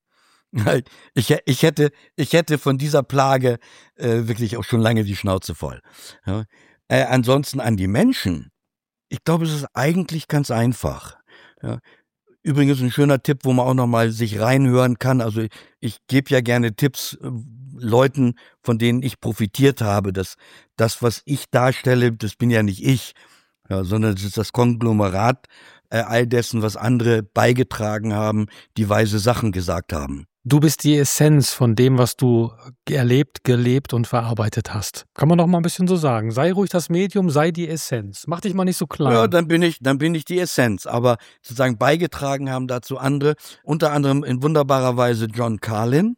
Ich, ich, hätte, ich hätte von dieser Plage äh, wirklich auch schon lange die Schnauze voll. Ja. Äh, ansonsten an die Menschen. Ich glaube, es ist eigentlich ganz einfach. Ja. Übrigens ein schöner Tipp, wo man auch nochmal sich reinhören kann. Also ich, ich gebe ja gerne Tipps äh, Leuten, von denen ich profitiert habe. Dass das, was ich darstelle, das bin ja nicht ich, ja, sondern es ist das Konglomerat äh, all dessen, was andere beigetragen haben, die weise Sachen gesagt haben. Du bist die Essenz von dem, was du erlebt, gelebt und verarbeitet hast. Kann man doch mal ein bisschen so sagen. Sei ruhig das Medium, sei die Essenz. Mach dich mal nicht so klein. Ja, dann bin ich, dann bin ich die Essenz. Aber sozusagen beigetragen haben dazu andere, unter anderem in wunderbarer Weise John Carlin.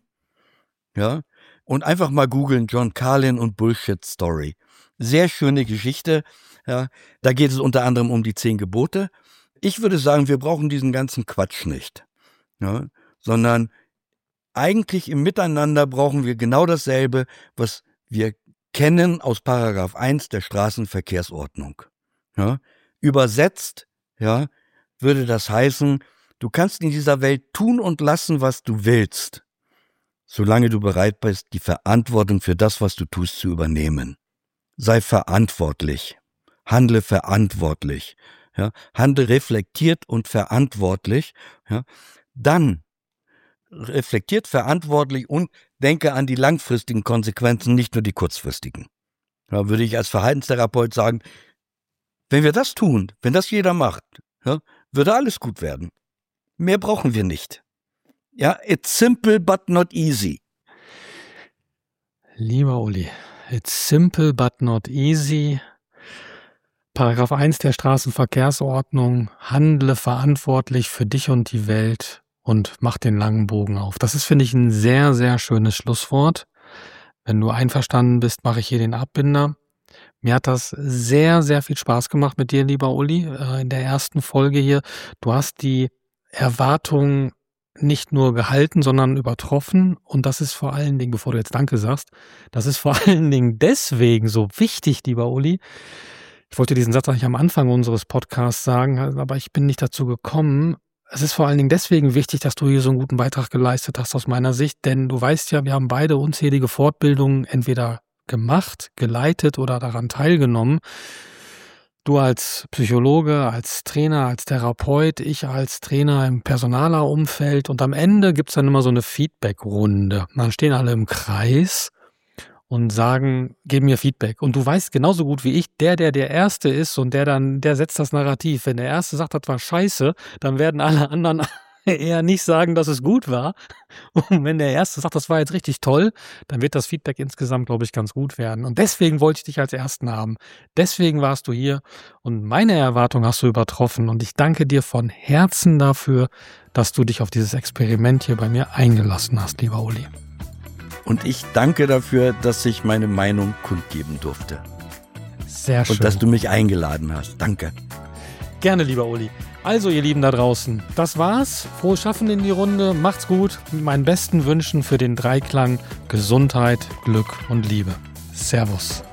Ja. Und einfach mal googeln, John Carlin und Bullshit Story. Sehr schöne Geschichte. Ja. Da geht es unter anderem um die zehn Gebote. Ich würde sagen, wir brauchen diesen ganzen Quatsch nicht. Ja. Sondern eigentlich im Miteinander brauchen wir genau dasselbe, was wir kennen aus Paragraph eins der Straßenverkehrsordnung. Ja, übersetzt, ja, würde das heißen, du kannst in dieser Welt tun und lassen, was du willst, solange du bereit bist, die Verantwortung für das, was du tust, zu übernehmen. Sei verantwortlich, handle verantwortlich, ja, handle reflektiert und verantwortlich, ja, dann reflektiert, verantwortlich und denke an die langfristigen Konsequenzen, nicht nur die kurzfristigen. Da würde ich als Verhaltenstherapeut sagen, wenn wir das tun, wenn das jeder macht, ja, würde alles gut werden. Mehr brauchen wir nicht. Ja, it's simple but not easy. Lieber Uli, it's simple but not easy. Paragraph eins der Straßenverkehrsordnung, handle verantwortlich für dich und die Welt und mach den langen Bogen auf. Das ist, finde ich, ein sehr, sehr schönes Schlusswort. Wenn du einverstanden bist, mache ich hier den Abbinder. Mir hat das sehr, sehr viel Spaß gemacht mit dir, lieber Uli, in der ersten Folge hier. Du hast die Erwartungen nicht nur gehalten, sondern übertroffen. Und das ist vor allen Dingen, bevor du jetzt Danke sagst, das ist vor allen Dingen deswegen so wichtig, lieber Uli. Ich wollte diesen Satz eigentlich am Anfang unseres Podcasts sagen, aber ich bin nicht dazu gekommen, es ist vor allen Dingen deswegen wichtig, dass du hier so einen guten Beitrag geleistet hast aus meiner Sicht, denn du weißt ja, wir haben beide unzählige Fortbildungen entweder gemacht, geleitet oder daran teilgenommen. Du als Psychologe, als Trainer, als Therapeut, ich als Trainer im Personalerumfeld und am Ende gibt's dann immer so eine Feedback-Runde. Dann stehen alle im Kreis und sagen, gib mir Feedback. Und du weißt genauso gut wie ich, der, der der Erste ist und der dann, der setzt das Narrativ. Wenn der Erste sagt, das war scheiße, dann werden alle anderen eher nicht sagen, dass es gut war. Und wenn der Erste sagt, das war jetzt richtig toll, dann wird das Feedback insgesamt, glaube ich, ganz gut werden. Und deswegen wollte ich dich als Ersten haben. Deswegen warst du hier und meine Erwartung hast du übertroffen. Und ich danke dir von Herzen dafür, dass du dich auf dieses Experiment hier bei mir eingelassen hast, lieber Uli. Und ich danke dafür, dass ich meine Meinung kundgeben durfte. Sehr schön. Und dass du mich eingeladen hast. Danke. Gerne, lieber Uli. Also, ihr Lieben da draußen, das war's. Frohes Schaffen in die Runde. Macht's gut. Mit meinen besten Wünschen für den Dreiklang Gesundheit, Glück und Liebe. Servus.